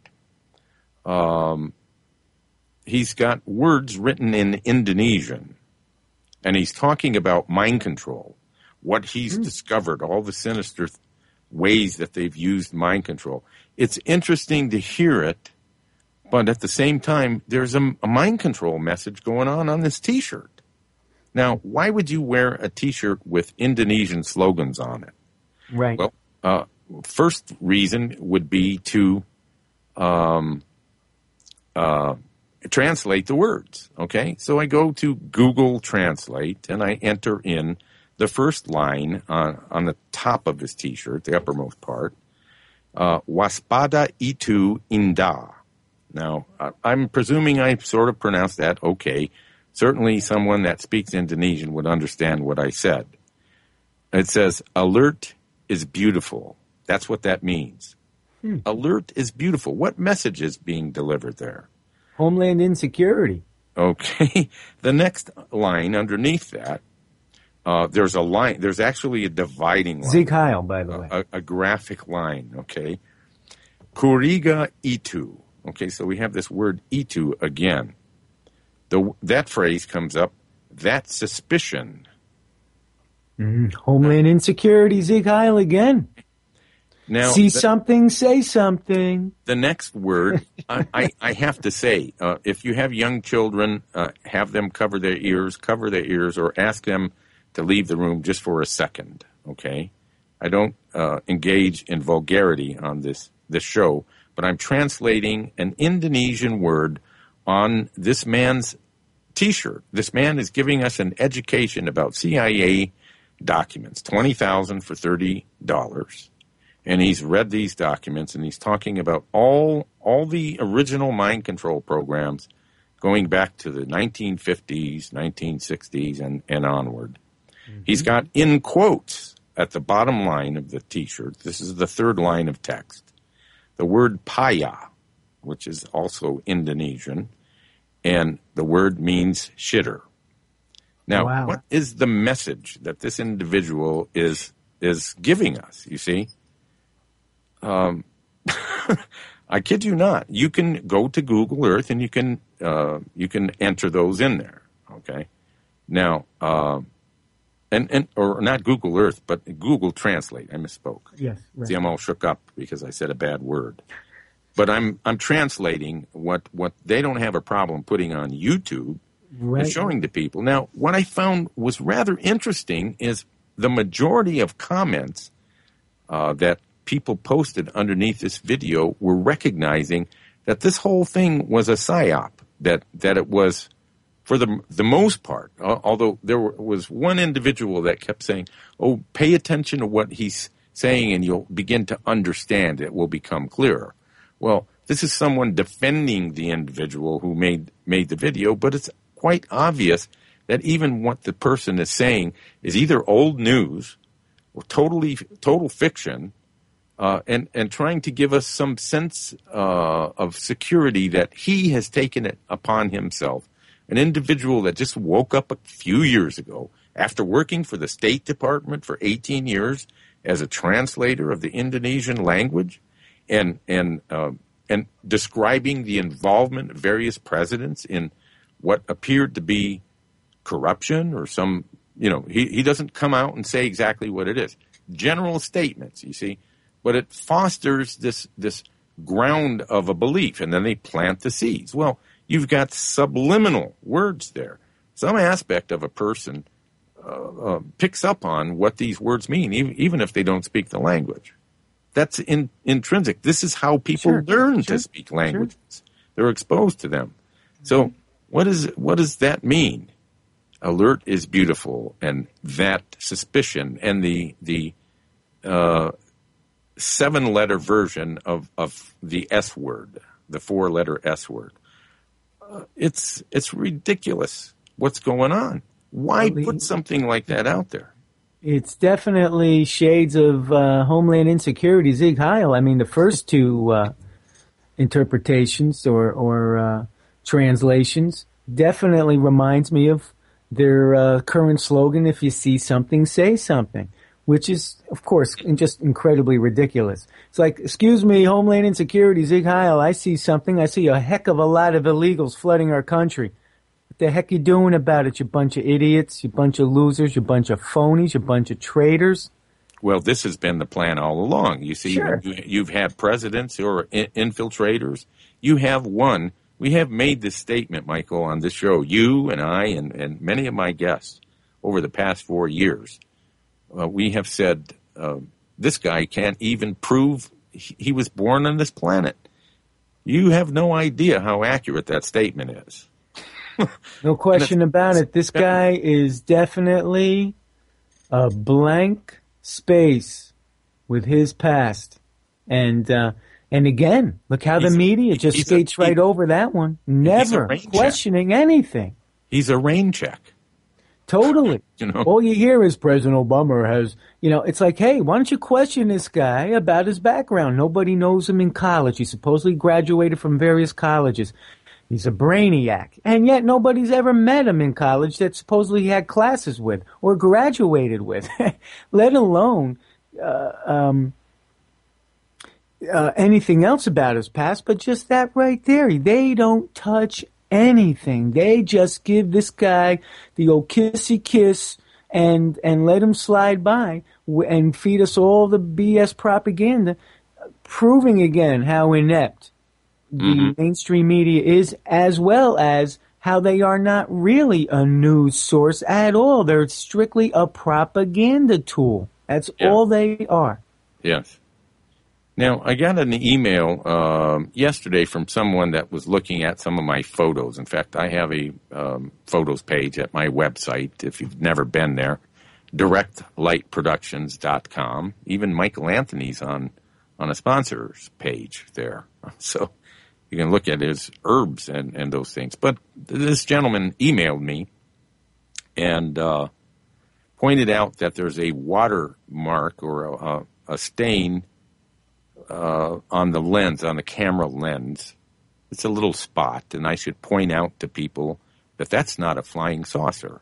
um, he's got words written in Indonesian, and he's talking about mind control, what he's mm. discovered, all the sinister th- ways that they've used mind control. It's interesting to hear it. But at the same time, there's a, a mind control message going on on this T-shirt. Now, why would you wear a T-shirt with Indonesian slogans on it? Right. Well, uh, first reason would be to um, uh, translate the words, okay? So I go to Google Translate, and I enter in the first line on, on the top of his T-shirt, the uppermost part, uh, Waspada itu indah. Now, I'm presuming I sort of pronounced that okay. Certainly someone that speaks Indonesian would understand what I said. It says, alert is beautiful. That's what that means. Hmm. Alert is beautiful. What message is being delivered there? Homeland insecurity. Okay. The next line underneath that, uh, there's a line, there's actually a dividing line. Sieg Heil, by the a, way. A, a graphic line, okay? Curiga itu. Okay, so we have this word itu again. The, that phrase comes up, that suspicion. Mm, Homeland insecurity, Sieg Heil again. Now, See the, something, say something. The next word, I, I, I have to say, uh, if you have young children, uh, have them cover their ears, cover their ears, or ask them to leave the room just for a second, okay? I don't uh, engage in vulgarity on this, this show, but I'm translating an Indonesian word on this man's T-shirt. This man is giving us an education about C I A documents, twenty thousand dollars for thirty dollars. And he's read these documents, and he's talking about all all the original mind control programs going back to the nineteen fifties, nineteen sixties, and, and onward. Mm-hmm. He's got in quotes at the bottom line of the T-shirt, this is the third line of text, the word paya, which is also Indonesian, and the word means shitter. Now, wow. What is the message that this individual is is giving us, you see? Um, I kid you not. You can go to Google Earth and you can uh, you can enter those in there, okay? Now, uh, and, and or not Google Earth, but Google Translate. I misspoke. Yes. Right. See, I'm all shook up because I said a bad word. But I'm I'm translating what, what they don't have a problem putting on YouTube right. and showing to people. Now, what I found was rather interesting is the majority of comments uh, that people posted underneath this video were recognizing that this whole thing was a psyop, that that it was, for the the most part, uh, although there were, was one individual that kept saying, oh, pay attention to what he's saying and you'll begin to understand. It will become clearer. Well, this is someone defending the individual who made made the video, but it's quite obvious that even what the person is saying is either old news or totally total fiction, uh, and and trying to give us some sense uh, of security that he has taken it upon himself. An individual that just woke up a few years ago after working for the State Department for eighteen years as a translator of the Indonesian language, and and uh, and describing the involvement of various presidents in what appeared to be corruption or some, you know, he, he doesn't come out and say exactly what it is. General statements, you see, but it fosters this this ground of a belief, and then they plant the seeds. Well, you've got subliminal words there. Some aspect of a person uh, uh, picks up on what these words mean, even, even if they don't speak the language. That's in, intrinsic. This is how people sure, learn sure, to speak languages. Sure. They're exposed to them. So what is what does that mean? Alert is beautiful, and that suspicion and the the uh, seven-letter version of, of the S word, the four-letter S word. Uh, it's it's ridiculous what's going on. Why put something like that out there? It's definitely shades of uh, Homeland Insecurity, Zig Heil. I mean, the first two uh, interpretations or, or uh, translations definitely reminds me of their uh, current slogan, if you see something, say something, which is, of course, just incredibly ridiculous. It's like, excuse me, Homeland Insecurity, Zig Heil, I see something. I see a heck of a lot of illegals flooding our country. What the heck you doing about it, you bunch of idiots, you bunch of losers, you bunch of phonies, you bunch of traitors? Well, this has been the plan all along. You see, sure. you, you've had presidents who are in, infiltrators. You have one. We have made this statement, Michael, on this show, you and I and, and many of my guests over the past four years. Uh, we have said uh, this guy can't even prove he, he was born on this planet. You have no idea how accurate that statement is. No question about it. This guy is definitely a blank space with his past. And uh, and again, look how he's the media a, just skates a, right he, over that one, never questioning check. anything. He's a rain check. Totally. You know? All you hear is President Obama has, you know, it's like, hey, why don't you question this guy about his background? Nobody knows him in college. He supposedly graduated from various colleges. He's a brainiac, and yet nobody's ever met him in college that supposedly he had classes with or graduated with, let alone uh, um, uh, anything else about his past, but just that right there. They don't touch anything. They just give this guy the old kissy kiss and, and let him slide by and feed us all the B S propaganda, proving again how inept the mm-hmm. mainstream media is, as well as how they are not really a news source at all. They're strictly a propaganda tool. That's yeah. all they are. Yes. Now, I got an email um, yesterday from someone that was looking at some of my photos. In fact, I have a um, photos page at my website, if you've never been there, direct light productions dot com. Even Michael Anthony's on, on a sponsors page there. So you can look at his herbs and, and those things. But this gentleman emailed me and uh, pointed out that there's a watermark or a, a stain uh, on the lens, on the camera lens. It's a little spot, and I should point out to people that that's not a flying saucer.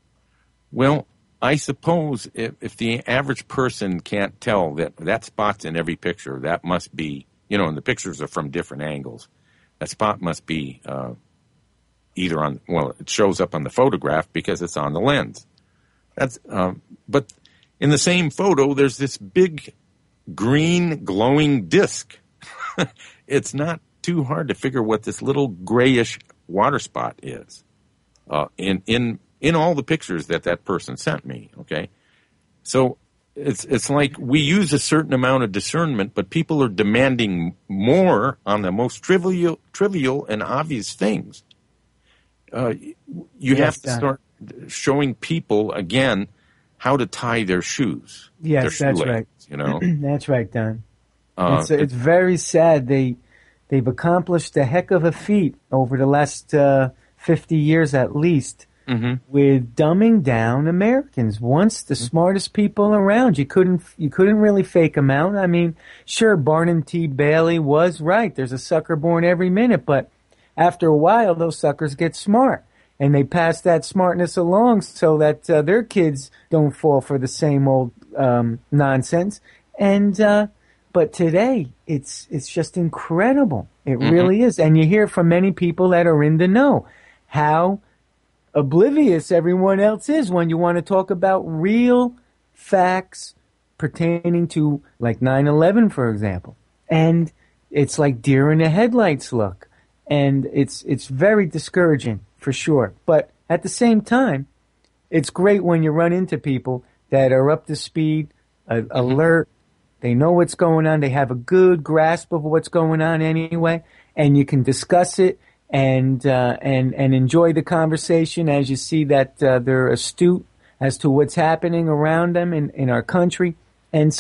Well, I suppose if, if the average person can't tell that that spot's in every picture, that must be, you know, and the pictures are from different angles. That spot must be uh, either on, well, it shows up on the photograph because it's on the lens. That's, um, but in the same photo, there's this big green glowing disc. It's not too hard to figure what this little grayish water spot is uh, in in in all the pictures that that person sent me. Okay, so. It's it's like we use a certain amount of discernment, but people are demanding more on the most trivial, trivial and obvious things. Uh, you yes, have to start showing people again how to tie their shoes. Yes, their that's right. You know, that's right, Don. Uh, it's, it's very sad. They they've accomplished a heck of a feat over the last uh, fifty years at least. Mm-hmm. With dumbing down Americans. Once the mm-hmm. smartest people around, you couldn't you couldn't really fake them out. I mean, sure, Barnum T. Bailey was right. There's a sucker born every minute, but after a while, those suckers get smart, and they pass that smartness along so that uh, their kids don't fall for the same old um, nonsense. And uh, but today, it's it's just incredible. It mm-hmm. really is, and you hear from many people that are in the know how oblivious everyone else is when you want to talk about real facts pertaining to, like, nine eleven, for example. And it's like deer in the headlights look. And it's it's very discouraging, for sure. But at the same time, it's great when you run into people that are up to speed, uh, alert, they know what's going on, they have a good grasp of what's going on anyway, and you can discuss it and uh, and and enjoy the conversation as you see that uh, they're astute as to what's happening around them in, in our country. And so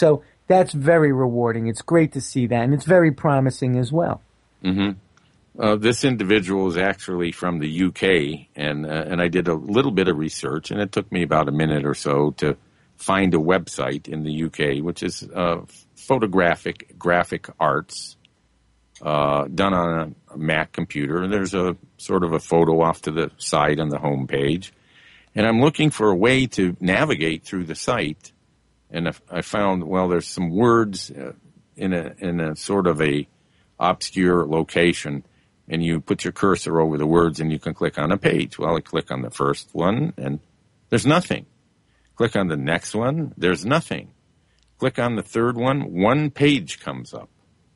that's very rewarding. It's great to see that, and it's very promising as well. Mm-hmm. Uh, this individual is actually from the U K, and uh, and I did a little bit of research, and it took me about a minute or so to find a website in the U K, which is uh, photographic graphic arts, uh, done on a Mac computer. There's a sort of a photo off to the side on the home page, and I'm looking for a way to navigate through the site, and I found, well, there's some words uh, in a in a sort of a obscure location, and you put your cursor over the words and you can click on a page. Well, I click on the first one and there's nothing. Click on the next one, there's nothing. Click on the third one, one page comes up.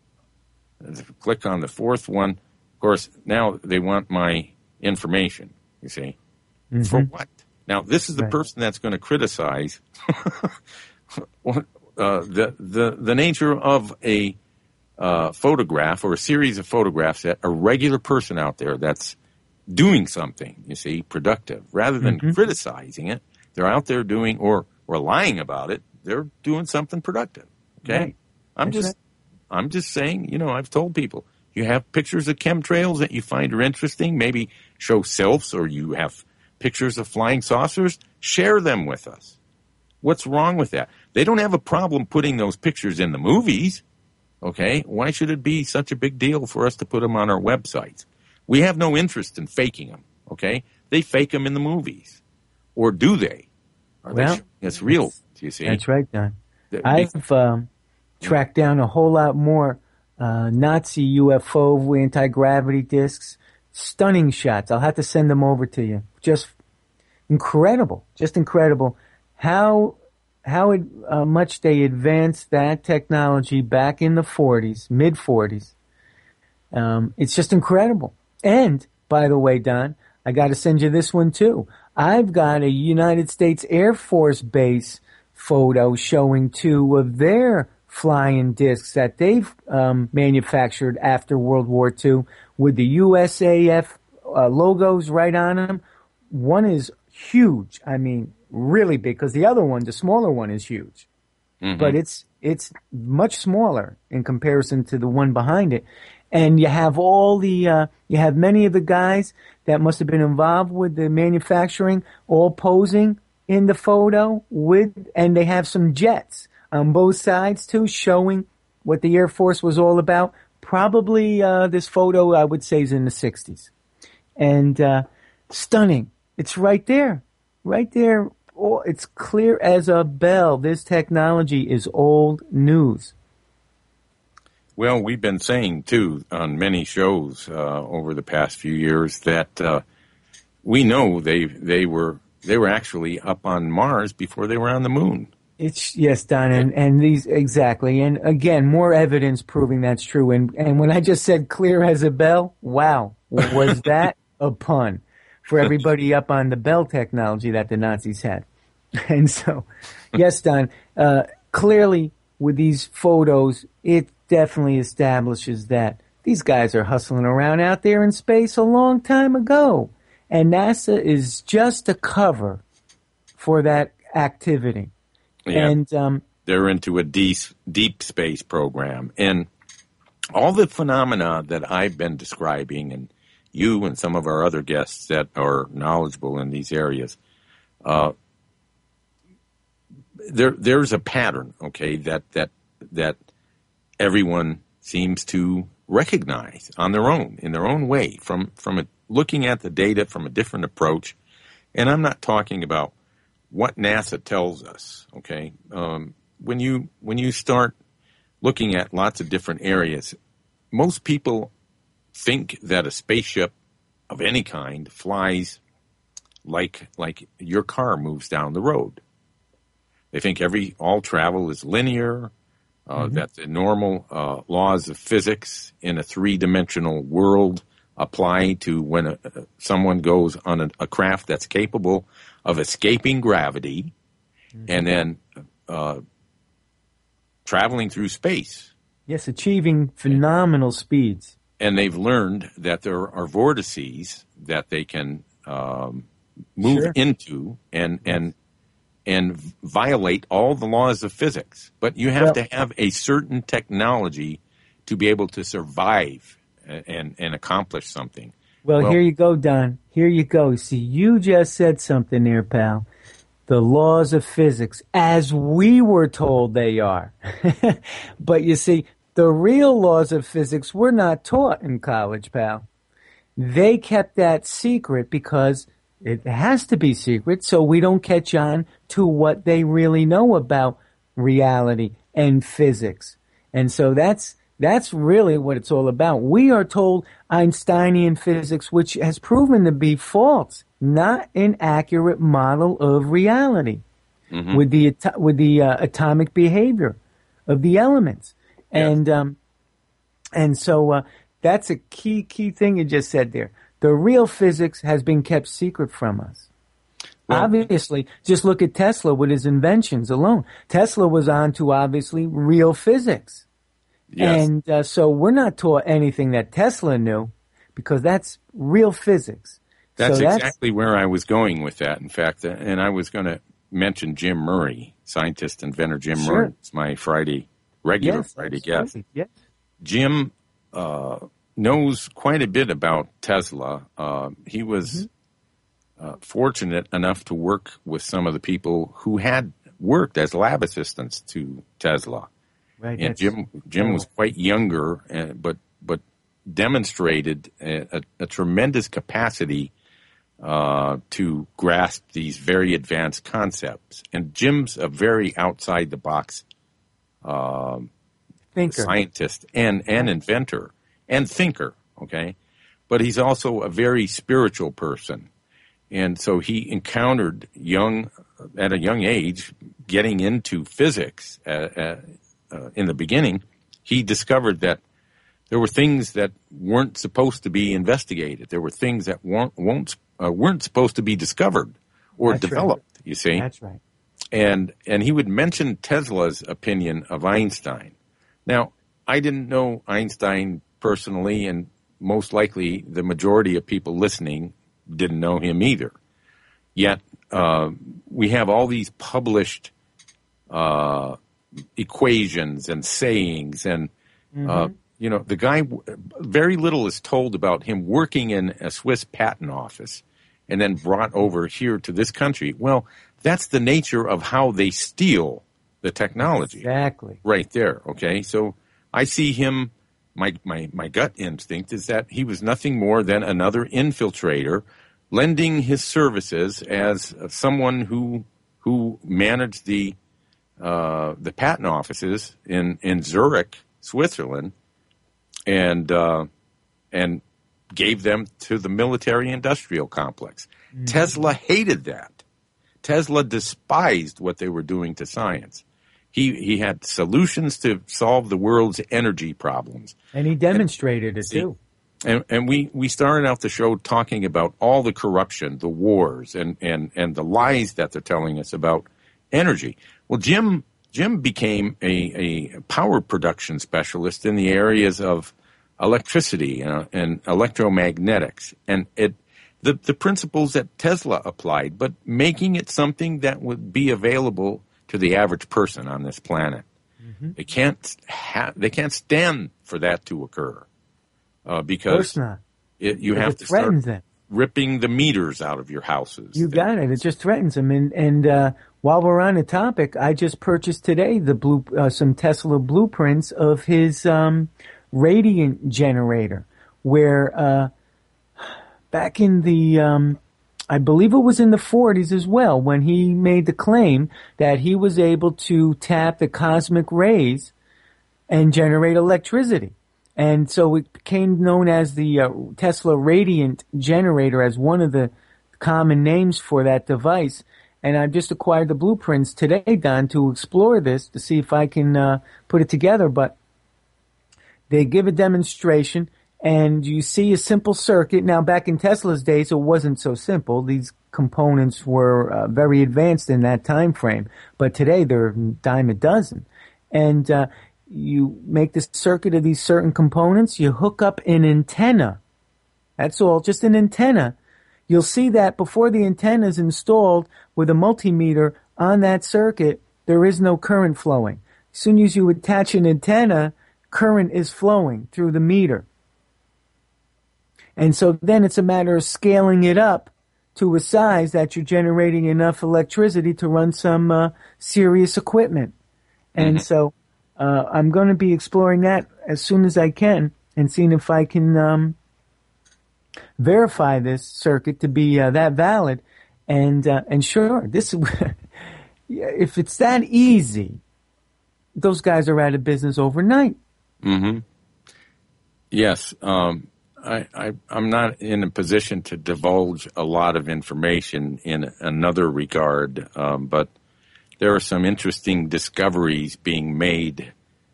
Click on the fourth one. Of course, now they want my information, you see. Mm-hmm. For what? Now, this is the right. person that's going to criticize uh, the, the, the nature of a Uh, photograph or a series of photographs that a regular person out there that's doing something, you see, productive, rather than mm-hmm. criticizing it, they're out there doing or, or lying about it. They're doing something productive. Okay. Right. I'm That's just, right. I'm just saying, you know, I've told people, you have pictures of chemtrails that you find are interesting, maybe show selfies, or you have pictures of flying saucers, share them with us. What's wrong with that? They don't have a problem putting those pictures in the movies. Okay, why should it be such a big deal for us to put them on our websites? We have no interest in faking them, okay? They fake them in the movies. Or do they? Are well, they it's real, do you see? That's right, Don. I've um, tracked down a whole lot more uh, Nazi U F O anti-gravity discs. Stunning shots. I'll have to send them over to you. Just incredible. Just incredible. How... How it, uh, much they advanced that technology back in the forties, mid forties. Um, it's just incredible. And, by the way, Don, I got to send you this one too. I've got a United States Air Force base photo showing two of their flying discs that they've um, manufactured after World War Two with the U S A F uh, logos right on them. One is huge. I mean, really big, because the other one, the smaller one, is huge. Mm-hmm. But it's it's much smaller in comparison to the one behind it. And you have all the, uh, you have many of the guys that must have been involved with the manufacturing all posing in the photo with, and they have some jets on both sides too, showing what the Air Force was all about. Probably uh, this photo, I would say, is in the sixties. And uh, stunning. It's right there. Right there. Oh, it's clear as a bell. This technology is old news. Well, we've been saying, too, on many shows uh, over the past few years that uh, we know they they were they were actually up on Mars before they were on the moon. It's yes, Don, and, and these exactly, and again, more evidence proving that's true. And and when I just said clear as a bell, wow, was that a pun? For everybody up on the Bell technology that the Nazis had. And so, yes, Don, uh, clearly with these photos, it definitely establishes that these guys are hustling around out there in space a long time ago. And NASA is just a cover for that activity. Yeah. And um, they're into a deep, deep space program. And all the phenomena that I've been describing, and you and some of our other guests that are knowledgeable in these areas, uh, there there's a pattern, okay, that that that everyone seems to recognize on their own, in their own way, from from a, looking at the data from a different approach. And I'm not talking about what NASA tells us, okay. Um, when you when you start looking at lots of different areas, most people think that a spaceship of any kind flies like like your car moves down the road. They think every all travel is linear, uh, mm-hmm. that the normal uh, laws of physics in a three-dimensional world apply to when a, someone goes on a, a craft that's capable of escaping gravity mm-hmm. and then uh, traveling through space. Yes, achieving phenomenal speeds. And they've learned that there are vortices that they can um, move sure. into, and and and violate all the laws of physics. But you have well, to have a certain technology to be able to survive and, and accomplish something. Well, well, here you go, Don. Here you go. See, you just said something there, pal. The laws of physics, as we were told they are. But you see, the real laws of physics were not taught in college, pal. They kept that secret because it has to be secret so we don't catch on to what they really know about reality and physics. And so that's that's really what it's all about. We are told Einsteinian physics, which has proven to be false, not an accurate model of reality mm-hmm. with the with the uh, atomic behavior of the elements. Yes. And um, and so uh, that's a key key thing you just said there. The real physics has been kept secret from us. Well, obviously, just look at Tesla with his inventions alone. Tesla was on to obviously real physics. Yes. And uh, so we're not taught anything that Tesla knew because that's real physics. That's, so that's exactly where I was going with that, in fact. Uh, and I was going to mention Jim Murray, scientist, inventor Jim sure. Murray. It's my Friday, regular yes, Friday guest. Yes. Jim uh, knows quite a bit about Tesla. Uh, he was mm-hmm. uh, fortunate enough to work with some of the people who had worked as lab assistants to Tesla. Right, and Jim Jim was quite younger, uh, but but demonstrated a, a, a tremendous capacity uh, to grasp these very advanced concepts. And Jim's a very outside the box uh, thinker, scientist, and and inventor and thinker. Okay, but he's also a very spiritual person, and so he encountered young at a young age getting into physics. Uh, uh, Uh, in the beginning, he discovered that there were things that weren't supposed to be investigated. There were things that weren't weren't, uh, weren't supposed to be discovered or That's developed. Right. You see, That's right. And and he would mention Tesla's opinion of Einstein. Now, I didn't know Einstein personally, and most likely the majority of people listening didn't know him either. Yet uh, we have all these published Uh, equations and sayings and, mm-hmm. uh, you know, the guy, very little is told about him working in a Swiss patent office and then brought over here to this country. Well, that's the nature of how they steal the technology. Exactly. Right there. Okay. So I see him, my, my, my gut instinct is that he was nothing more than another infiltrator lending his services as someone who, who managed the, Uh, the patent offices in, in Zurich, Switzerland, and uh, and gave them to the military-industrial complex. Mm-hmm. Tesla hated that. Tesla despised what they were doing to science. He he had solutions to solve the world's energy problems. And he demonstrated and, it, too. And, and we, we started out the show talking about all the corruption, the wars, and, and, and the lies that they're telling us about energy. Well, Jim Jim became a, a power production specialist in the areas of electricity uh, and electromagnetics, and it the the principles that Tesla applied, but making it something that would be available to the average person on this planet. Mm-hmm. They can't ha- they can't stand for that to occur uh, because of course not. It, you have it to start them. ripping the meters out of your houses. You got it. It just threatens them. And and uh, while we're on the topic, I just purchased today the blue uh, some Tesla blueprints of his um, radiant generator, where uh, back in the um, I believe it was in the forties as well, when he made the claim that he was able to tap the cosmic rays and generate electricity. And so it became known as the uh, Tesla Radiant Generator, as one of the common names for that device. And I've just acquired the blueprints today, Don, to explore this, to see if I can uh, put it together. But they give a demonstration, and you see a simple circuit. Now, back in Tesla's days, it wasn't so simple. These components were uh, very advanced in that time frame. But today, they're a dime a dozen. And uh, you make this circuit of these certain components. You hook up an antenna. That's all, just an antenna. You'll see that before the antenna is installed with a multimeter on that circuit, there is no current flowing. As soon as you attach an antenna, current is flowing through the meter. And so then it's a matter of scaling it up to a size that you're generating enough electricity to run some uh, serious equipment. And mm-hmm. so uh, I'm going to be exploring that as soon as I can and seeing if I can um, verify this circuit to be uh, that valid. And uh, and sure, this if it's that easy, those guys are out of business overnight. Mm-hmm. Yes. Um, I, I, I'm not in a position to divulge a lot of information in another regard, um, but there are some interesting discoveries being made,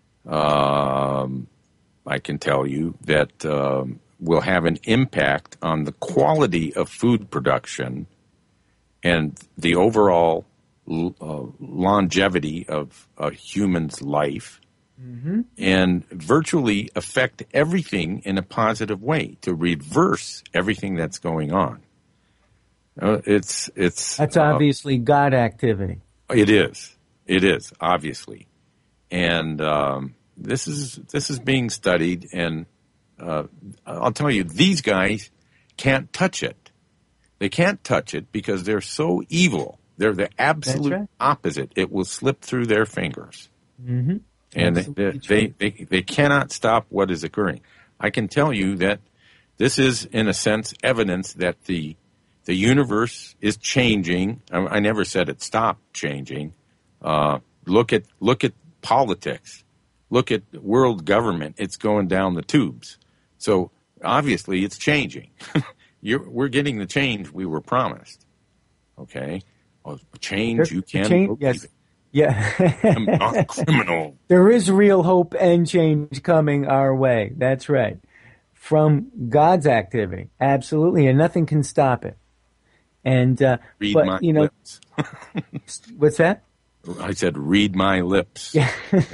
um, I can tell you, that um, will have an impact on the quality of food production and the overall uh, longevity of a human's life. Mm-hmm. And virtually affect everything in a positive way to reverse everything that's going on. Uh, it's it's that's uh, obviously God activity. It is, it is obviously, and um, this is this is being studied. And uh, I'll tell you, these guys can't touch it. They can't touch it because they're so evil. They're the absolute right. opposite. It will slip through their fingers. Mm-hmm. And they, they, they, they cannot stop what is occurring. I can tell you that this is, in a sense, evidence that the the universe is changing. I, I never said it stopped changing. Uh, look at look at politics. Look at world government. It's going down the tubes. So obviously, it's changing. You're, we're getting the change we were promised. Okay, well, change you can change, believe yes. it. Yeah. I'm not a criminal. There is real hope and change coming our way. That's right. From God's activity. Absolutely. And nothing can stop it. And, uh, read but, my you know, lips. What's that? I said, read my lips. Yeah.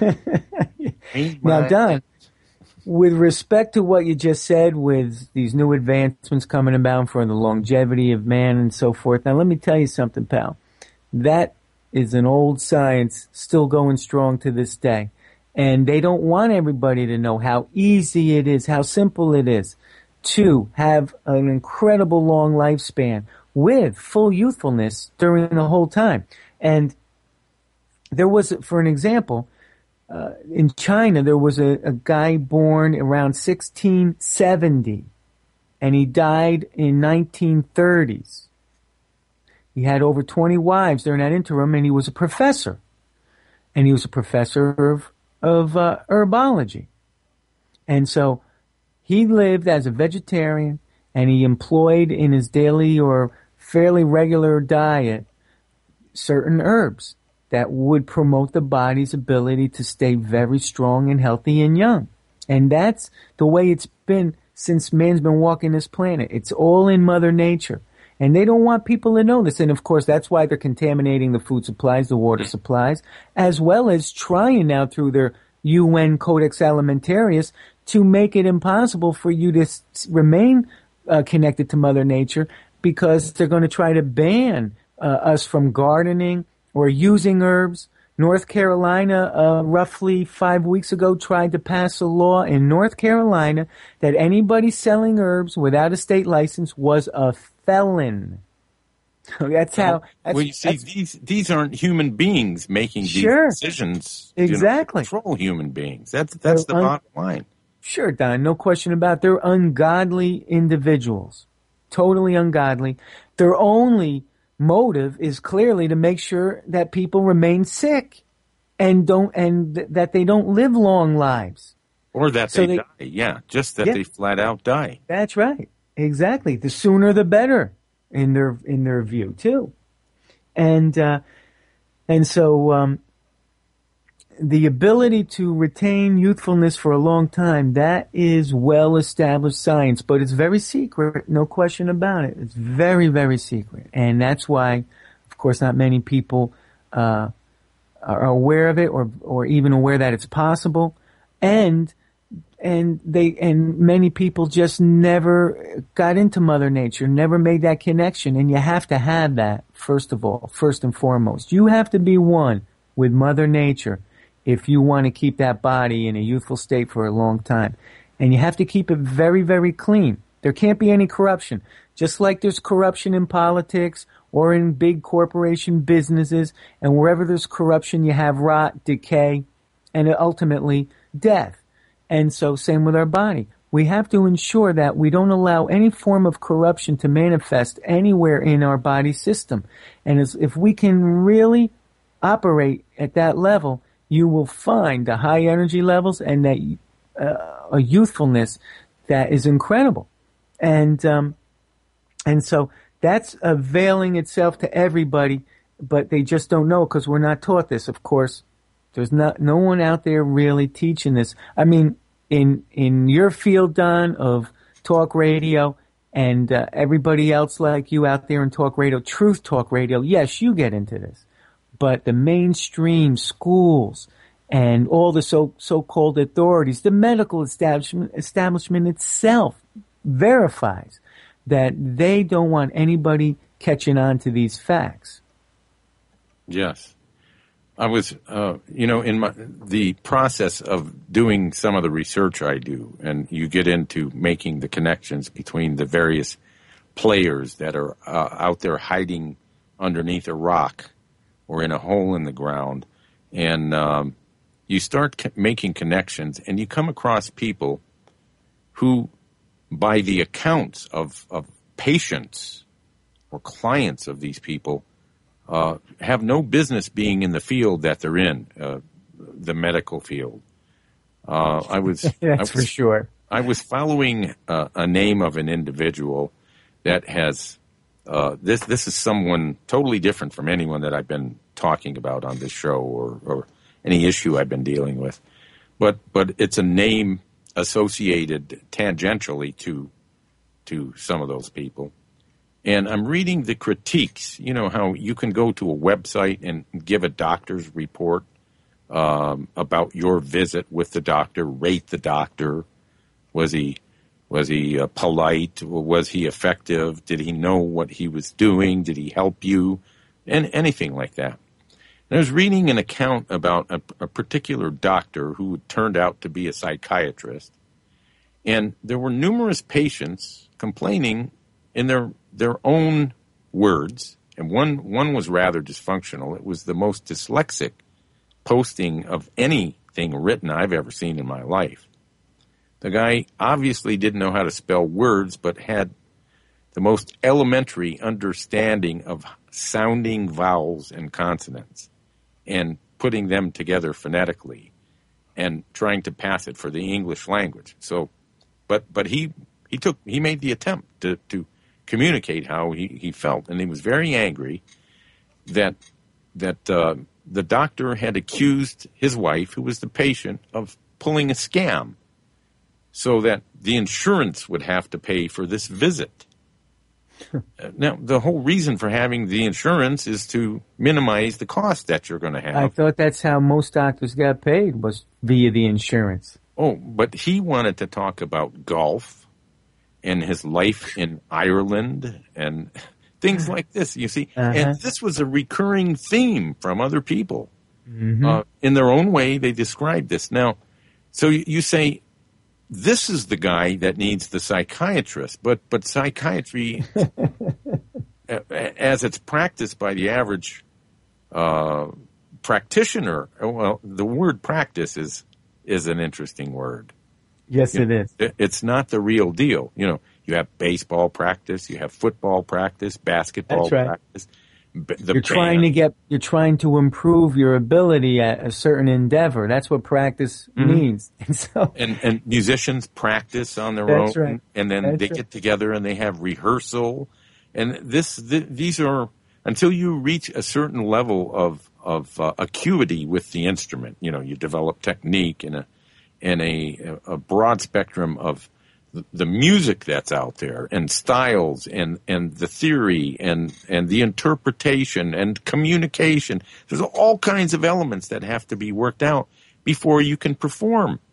Read now, my Don, lips. With respect to what you just said with these new advancements coming about for the longevity of man and so forth. Now, let me tell you something, pal. That is an old science still going strong to this day. And they don't want everybody to know how easy it is, how simple it is to have an incredible long lifespan with full youthfulness during the whole time. And there was, for an example, uh, in China, there was a, a guy born around sixteen seventy, and he died in nineteen thirties. He had over twenty wives during that interim, and he was a professor. And he was a professor of, of uh, herbology. And so he lived as a vegetarian, and he employed in his daily or fairly regular diet certain herbs that would promote the body's ability to stay very strong and healthy and young. And that's the way it's been since man's been walking this planet. It's all in Mother Nature. And they don't want people to know this. And, of course, that's why they're contaminating the food supplies, the water supplies, as well as trying now through their U N Codex Alimentarius to make it impossible for you to s- remain uh, connected to Mother Nature, because they're going to try to ban uh, us from gardening or using herbs. North Carolina, uh, roughly five weeks ago, tried to pass a law in North Carolina that anybody selling herbs without a state license was a felon. That's how. That's, well, you see, these these aren't human beings making these sure, decisions. Exactly, you know, to control human beings. That's that's they're the un- bottom line. Sure, Don, no question about it. They're ungodly individuals, totally ungodly. Their only motive is clearly to make sure that people remain sick and don't and th- that they don't live long lives, or that so they, they die. Yeah, just that yeah, they flat out die. That's right. Exactly. The sooner the better in their in their view too. And uh, and so um, the ability to retain youthfulness for a long time, that is well established science, but it's very secret, no question about it. It's very, very secret. And that's why, of course, not many people uh, are aware of it or or even aware that it's possible. And and they and many people just never got into Mother Nature, never made that connection. And you have to have that, first of all, first and foremost. You have to be one with Mother Nature if you want to keep that body in a youthful state for a long time. And you have to keep it very, very clean. There can't be any corruption. Just like there's corruption in politics or in big corporation businesses, and wherever there's corruption, you have rot, decay, and ultimately death. And so same with our body. We have to ensure that we don't allow any form of corruption to manifest anywhere in our body system. And as, if we can really operate at that level, you will find the high energy levels and that uh, a youthfulness that is incredible. And um, and so that's availing itself to everybody, but they just don't know because we're not taught this, of course. There's not, no one out there really teaching this. I mean, in in your field, Don, of talk radio, and uh, everybody else like you out there in talk radio, Truth Talk Radio, yes, you get into this. But the mainstream schools and all the so, so-called authorities, the medical establishment, establishment itself verifies that they don't want anybody catching on to these facts. Yes. I was, uh, you know, in my, the process of doing some of the research I do, and you get into making the connections between the various players that are uh, out there hiding underneath a rock or in a hole in the ground, and um, you start co- making connections, and you come across people who, by the accounts of, of patients or clients of these people, Uh, have no business being in the field that they're in, uh, the medical field. Uh, I was That's I was, for sure. I was following uh, a name of an individual that has uh, this. This is someone totally different from anyone that I've been talking about on this show or, or any issue I've been dealing with. But but it's a name associated tangentially to to some of those people. And I'm reading the critiques. You know how you can go to a website and give a doctor's report um, about your visit with the doctor, rate the doctor. Was he was he uh, polite? Was he effective? Did he know what he was doing? Did he help you? And anything like that. And I was reading an account about a, a particular doctor who turned out to be a psychiatrist. And there were numerous patients complaining in their their own words, and one one was rather dysfunctional. It was the most dyslexic posting of anything written I've ever seen in my life. The guy obviously didn't know how to spell words, but had the most elementary understanding of sounding vowels and consonants and putting them together phonetically and trying to pass it for the English language. So, but but he he took he made the attempt to to communicate how he, he felt, and he was very angry that that uh, the doctor had accused his wife, who was the patient, of pulling a scam so that the insurance would have to pay for this visit. Now, the whole reason for having the insurance is to minimize the cost that you're going to have. I thought that's how most doctors got paid, was via the insurance. Oh, but he wanted to talk about golf and his life in Ireland and things like this, you see. Uh-huh. And this was a recurring theme from other people. Mm-hmm. Uh, in their own way, they described this. Now, so you, you say, this is the guy that needs the psychiatrist, but, but psychiatry, as it's practiced by the average uh, practitioner, well, the word practice is is an interesting word. Yes, you it know, is. It's not the real deal. You know, you have baseball practice, you have football practice, basketball That's right. practice. B- the you're trying to get, you're trying to improve your ability at a certain endeavor. That's what practice mm-hmm. means. And so, and, and musicians practice on their That's own, right. and then That's they right. get together and they have rehearsal. And this, th- these are until you reach a certain level of of uh, acuity with the instrument. You know, you develop technique and a and a, a broad spectrum of the music that's out there and styles and, and the theory and, and the interpretation and communication. There's all kinds of elements that have to be worked out before you can perform.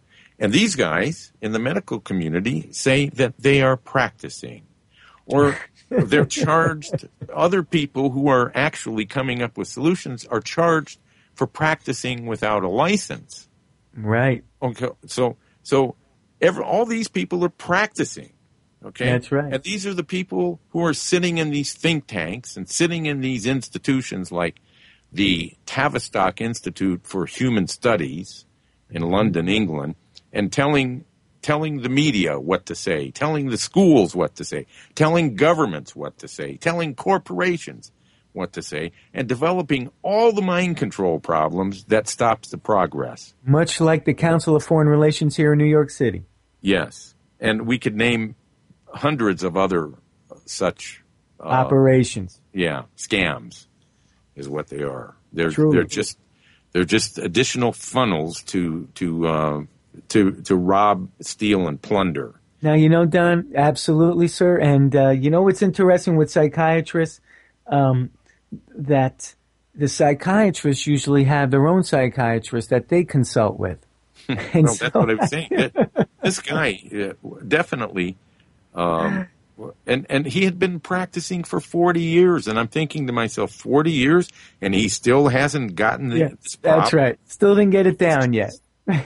And these guys in the medical community say that they are practicing, or they're charged. Other people who are actually coming up with solutions are charged for practicing without a license. Right. Okay. So, so every, all these people are practicing. Okay. That's right. And these are the people who are sitting in these think tanks and sitting in these institutions like the Tavistock Institute for Human Studies in London, England, and telling telling the media what to say, telling the schools what to say, telling governments what to say, telling corporations what to say, and developing all the mind control problems that stops the progress. Much like the Council of Foreign Relations here in New York City. Yes. And we could name hundreds of other such uh, operations. Yeah, scams is what they are. They're Truly. they're just they're just additional funnels to to uh, to to rob, steal, and plunder. Now, you know, Don, absolutely, sir. And uh, you know what's interesting with psychiatrists? Um, that the psychiatrists usually have their own psychiatrist that they consult with. And well, so, that's what I'm saying. This guy uh, definitely, um, and and he had been practicing for forty years, and I'm thinking to myself, forty years, and he still hasn't gotten the. Yeah, this problem? that's right. Still didn't get it down yet.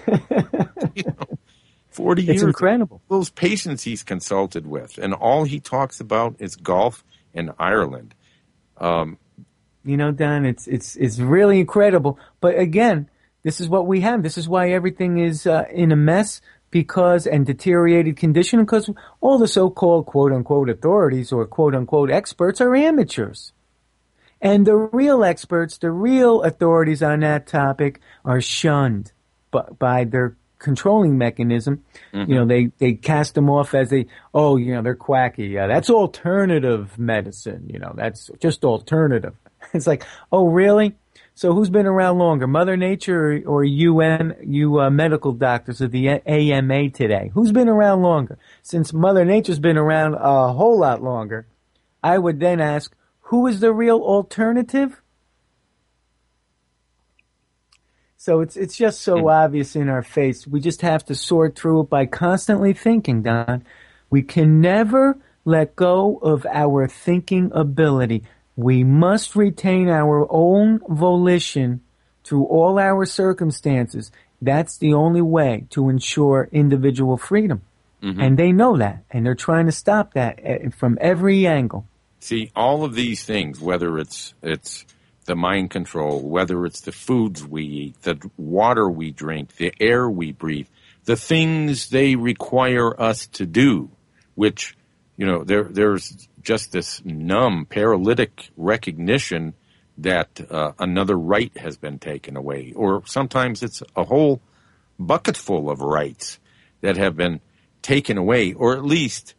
You know, forty It's years. incredible. Those patients he's consulted with, and all he talks about is golf and Ireland. Um, You know, Don, it's it's it's really incredible. But again, this is what we have. This is why everything is uh, in a mess because and deteriorated condition because all the so-called quote-unquote authorities or quote-unquote experts are amateurs. And the real experts, the real authorities on that topic are shunned by, by their controlling mechanism. Mm-hmm. You know, they, they cast them off as they, oh, you know, they're quacky. Yeah, that's alternative medicine. You know, that's just alternative. It's like, oh, really? So who's been around longer, Mother Nature or, or U N, you uh, medical doctors of the A M A today? Who's been around longer? Since Mother Nature's been around a whole lot longer, I would then ask, who is the real alternative? So it's it's just so mm. obvious in our face. We just have to sort through it by constantly thinking, Don. We can never let go of our thinking ability. We must retain our own volition through all our circumstances. That's the only way to ensure individual freedom. Mm-hmm. And they know that, and they're trying to stop that from every angle. See, all of these things, whether it's it's the mind control, whether it's the foods we eat, the water we drink, the air we breathe, the things they require us to do, which, you know, there there's just this numb, paralytic recognition that uh, another right has been taken away. Or sometimes it's a whole bucket full of rights that have been taken away, or at least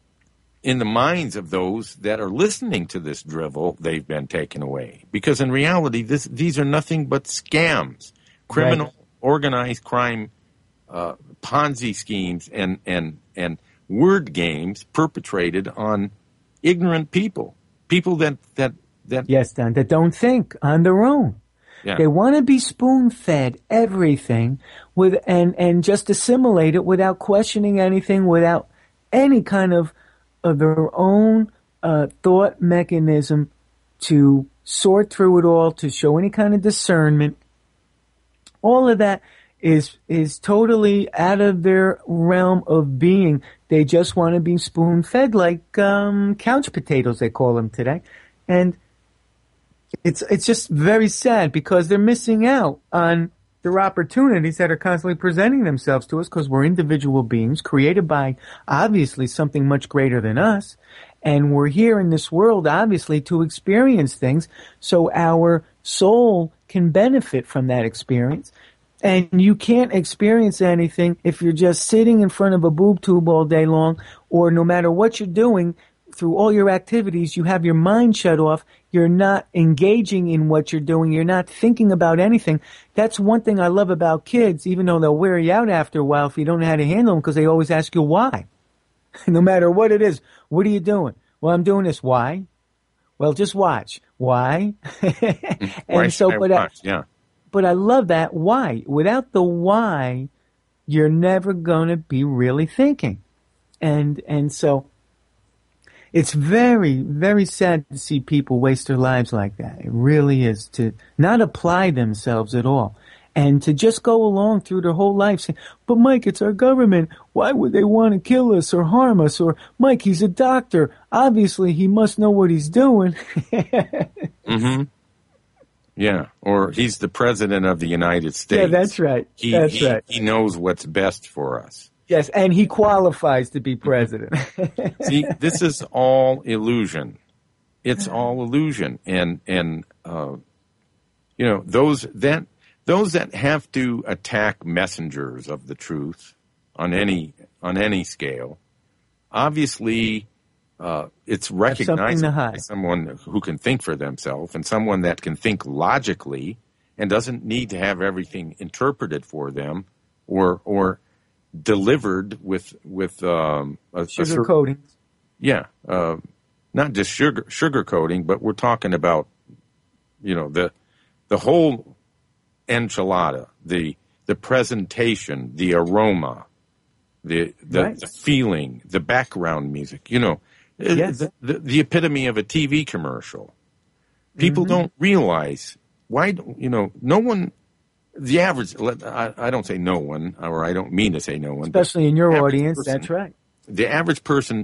in the minds of those that are listening to this drivel, they've been taken away. Because in reality, this, these are nothing but scams, criminal, right. organized crime, uh, Ponzi schemes, and, and, and word games perpetrated on ignorant people, people that, that, that. Yes, Don, that don't think on their own. Yeah. They want to be spoon-fed everything with, and, and just assimilate it without questioning anything, without any kind of, of their own uh, thought mechanism to sort through it all, to show any kind of discernment. All of that is is totally out of their realm of being. They just want to be spoon-fed like um, couch potatoes, they call them today. And it's it's just very sad because they're missing out on their opportunities that are constantly presenting themselves to us because we're individual beings created by obviously something much greater than us. And we're here in this world, obviously, to experience things so our soul can benefit from that experience. And you can't experience anything if you're just sitting in front of a boob tube all day long, or no matter what you're doing, through all your activities, you have your mind shut off. You're not engaging in what you're doing. You're not thinking about anything. That's one thing I love about kids, even though they'll wear you out after a while if you don't know how to handle them, because they always ask you why. No matter what it is. What are you doing? Well, I'm doing this. Why? Well, just watch. Why? and why so, I but watch? I, yeah. But I love that why. Without the why, you're never going to be really thinking. And, and so it's very, very sad to see people waste their lives like that. It really is, to not apply themselves at all. And to just go along through their whole life saying, but Mike, it's our government. Why would they want to kill us or harm us? Or, Mike, he's a doctor. Obviously, he must know what he's doing. Mm-hmm. Yeah. Or he's the president of the United States. Yeah, that's right. He, that's he, right. He knows what's best for us. Yes, and he qualifies to be president. See, this is all illusion. It's all illusion. And, and uh, you know, those that... Those that have to attack messengers of the truth on any on any scale, obviously uh, it's recognizable by someone who can think for themselves and someone that can think logically and doesn't need to have everything interpreted for them or or delivered with with um, a, sugar a, coatings. Yeah, uh, not just sugar sugar coating, but we're talking about you know the the whole enchilada, the the presentation, the aroma, the the, right. the feeling, the background music. You know, yes. the, the, the epitome of a T V commercial. People mm-hmm. don't realize why. You know, no one. The average. I, I don't say no one, or I don't mean to say no one. Especially in your audience, person, that's right. The average person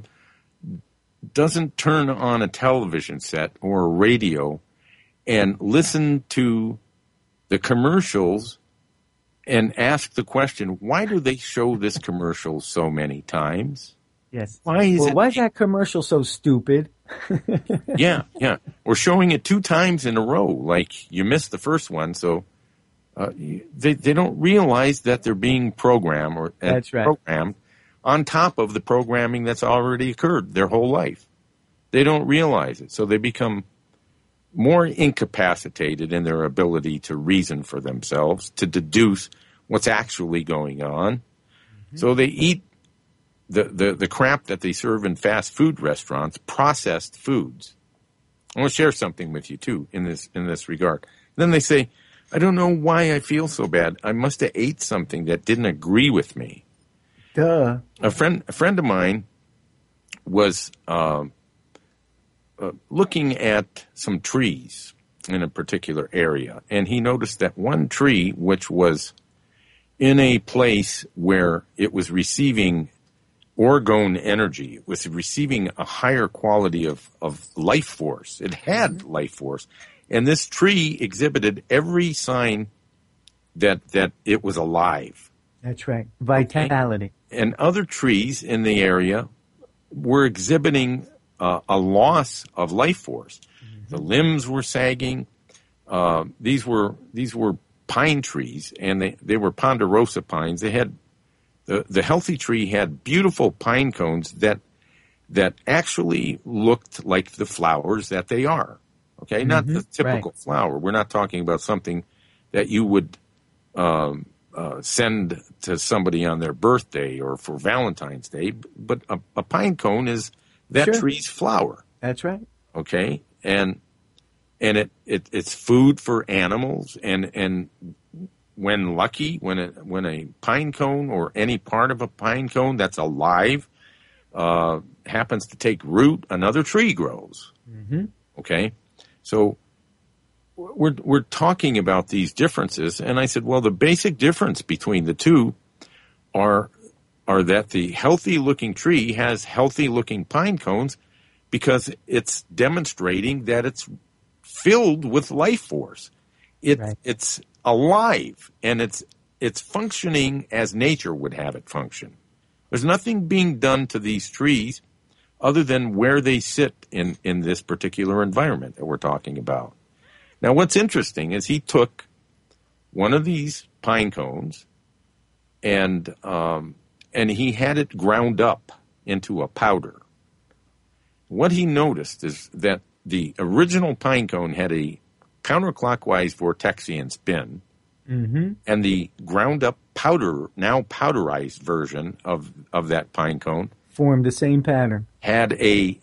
doesn't turn on a television set or a radio and listen to the commercials and ask the question, why do they show this commercial so many times? Yes. Why is well, it? Why is that commercial so stupid? yeah, yeah. Or showing it two times in a row, like you missed the first one, so uh, they they don't realize that they're being programmed or that's right. programmed on top of the programming that's already occurred their whole life. They don't realize it, so they become more incapacitated in their ability to reason for themselves, to deduce what's actually going on. Mm-hmm. So they eat the, the, the crap that they serve in fast food restaurants, processed foods. I want to share something with you, too, in this in this regard. Then they say, I don't know why I feel so bad. I must have ate something that didn't agree with me. Duh. A friend, a friend of mine was... Um, Uh, looking at some trees in a particular area, and he noticed that one tree, which was in a place where it was receiving orgone energy, it was receiving a higher quality of, of life force. It had life force, and this tree exhibited every sign that that it was alive. That's right, vitality. Okay? And other trees in the area were exhibiting Uh, a loss of life force. Mm-hmm. The limbs were sagging. Uh, these were these were pine trees, and they, they were ponderosa pines. They had the the healthy tree had beautiful pine cones that that actually looked like the flowers that they are. Okay, mm-hmm. Not the typical right. flower. We're not talking about something that you would um, uh, send to somebody on their birthday or for Valentine's Day. But a, a pine cone is that sure. tree's flower. That's right. Okay, and and it, it it's food for animals, and and when lucky, when a when a pine cone or any part of a pine cone that's alive uh, happens to take root, another tree grows. Mm-hmm. Okay, so we're we're talking about these differences, and I said, well, the basic difference between the two are. are that the healthy-looking tree has healthy-looking pine cones because it's demonstrating that it's filled with life force. It, right. It's alive, and it's it's functioning as nature would have it function. There's nothing being done to these trees other than where they sit in, in this particular environment that we're talking about. Now, what's interesting is he took one of these pine cones and... Um, And he had it ground up into a powder. What he noticed is that the original pine cone had a counterclockwise vortexian spin, mm-hmm. and the ground up powder, now powderized version of, of that pine cone formed the same pattern. Had a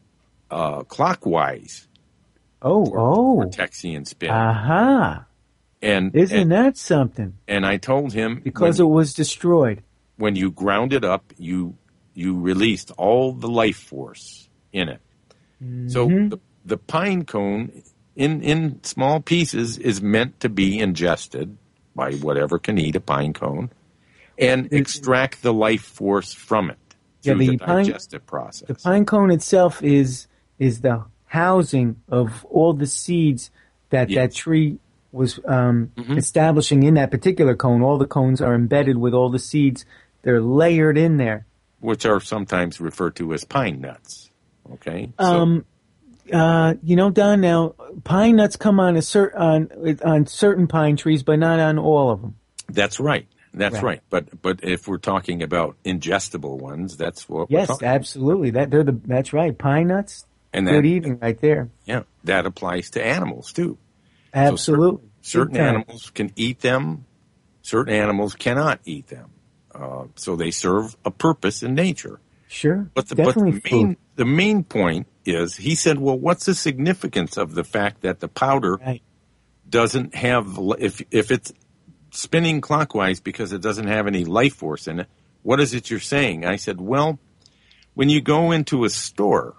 uh, clockwise oh oh vortexian spin. Aha. And Isn't and, that something? and I told him Because when, it was destroyed. when you ground it up, you you released all the life force in it. Mm-hmm. So the, the pine cone in in small pieces is meant to be ingested by whatever can eat a pine cone and extract the life force from it Yeah, through the the pine- digestive process. The pine cone itself is is the housing of all the seeds that Yes. that tree was um, Mhm. establishing in that particular cone. All the cones are embedded with all the seeds. They're layered in there. Which are sometimes referred to as pine nuts. Okay? So, Um, uh, you know, Don. Now, pine nuts come on a cer- on on certain pine trees, but not on all of them. that's right. That's Right. right. But but if we're talking about ingestible ones, that's what we're Yes, talking absolutely. That they're the that's right. Pine nuts. And Good that, eating right there. yeah, that applies to animals too. Absolutely. Certain Big time. animals can eat them. Certain animals cannot eat them. Uh, so they serve a purpose in nature. Sure. But the, Definitely but the main food. the main point is, he said, well, what's the significance of the fact that the powder Right. doesn't have, if if it's spinning clockwise because it doesn't have any life force in it, what is it you're saying? I said, well, when you go into a store,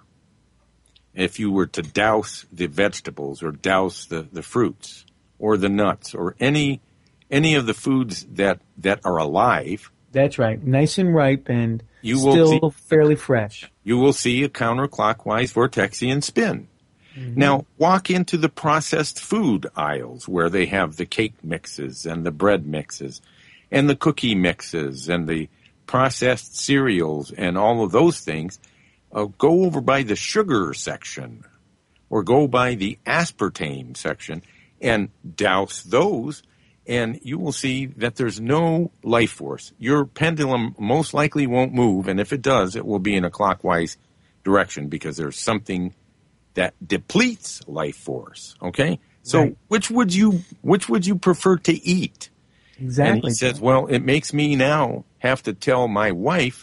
if you were to douse the vegetables or douse the, the fruits or the nuts or any any of the foods that, that are alive, That's right. Nice and ripe and You will still see- fairly fresh. you will see a counterclockwise Vortexian spin. Now, walk into the processed food aisles where they have the cake mixes and the bread mixes and the cookie mixes and the processed cereals and all of those things. Uh, go over by the sugar section or go by the aspartame section and douse those, and you will see that there's no life force. Your pendulum most likely won't move, and if it does, it will be in a clockwise direction because there's something that depletes life force. Okay, so Right. which would you which would you prefer to eat? And Exactly. he says, well, it makes me now have to tell my wife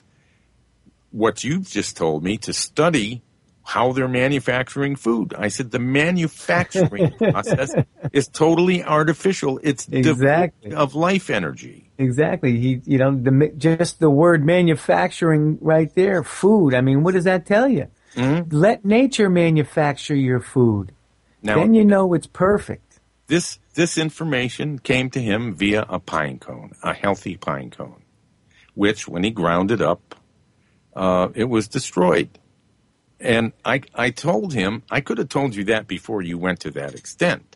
what you've just told me, to study how they're manufacturing food. I said, the manufacturing process is totally artificial. It's Exactly. devoid of life energy. Exactly. He, you know, the ma- just the word manufacturing right there, food. I mean, what does that tell you? Mhm. Let nature manufacture your food. Now, Then you know it's perfect. this this information came to him via a pine cone, a healthy pine cone, which, when he ground it up, uh, it was destroyed. And I, I told him, I could have told you that before you went to that extent.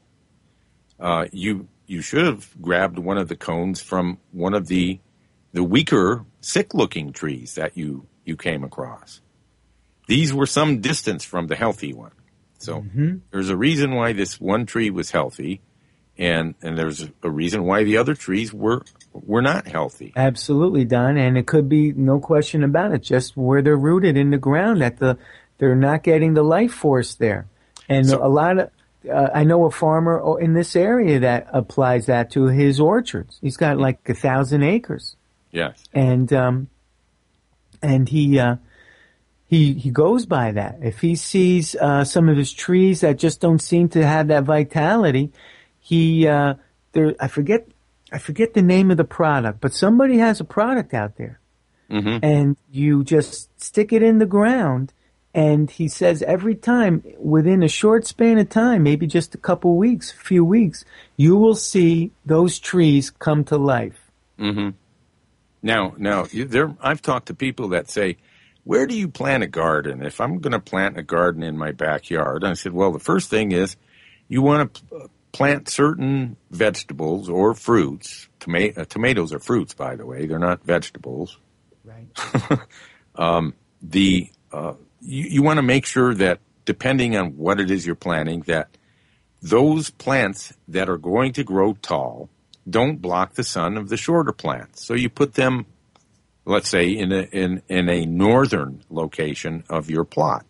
Uh, you you should have grabbed one of the cones from one of the the weaker, sick-looking trees that you, you came across. These were some distance from the healthy one. So there's a reason why this one tree was healthy, and, and there's a reason why the other trees were were not healthy. Absolutely, Don. And it could be no question about it, just where they're rooted in the ground, that the they're not getting the life force there. And So- a lot of uh, I know a farmer in this area that applies that to his orchards. He's got like a thousand acres. Yes. and um, and he uh, he he goes by that. If he sees uh, some of his trees that just don't seem to have that vitality, he uh, there I forget I forget the name of the product, but somebody has a product out there, hmm and you just stick it in the ground. And he says every time, within a short span of time, maybe just a couple weeks, few weeks, you will see those trees come to life. hmm Now, now, you- there. I've talked to people that say, "Where do you plant a garden?" If I'm going to plant a garden in my backyard, I said, "Well, the first thing is you want to p- plant certain vegetables or fruits. Toma- uh, tomatoes are fruits, by the way; they're not vegetables. Right. Um, the uh, you, you want to make sure that, depending on what it is you're planting, that those plants that are going to grow tall don't block the sun of the shorter plants. So you put them, let's say, in a in, in a northern location of your plot,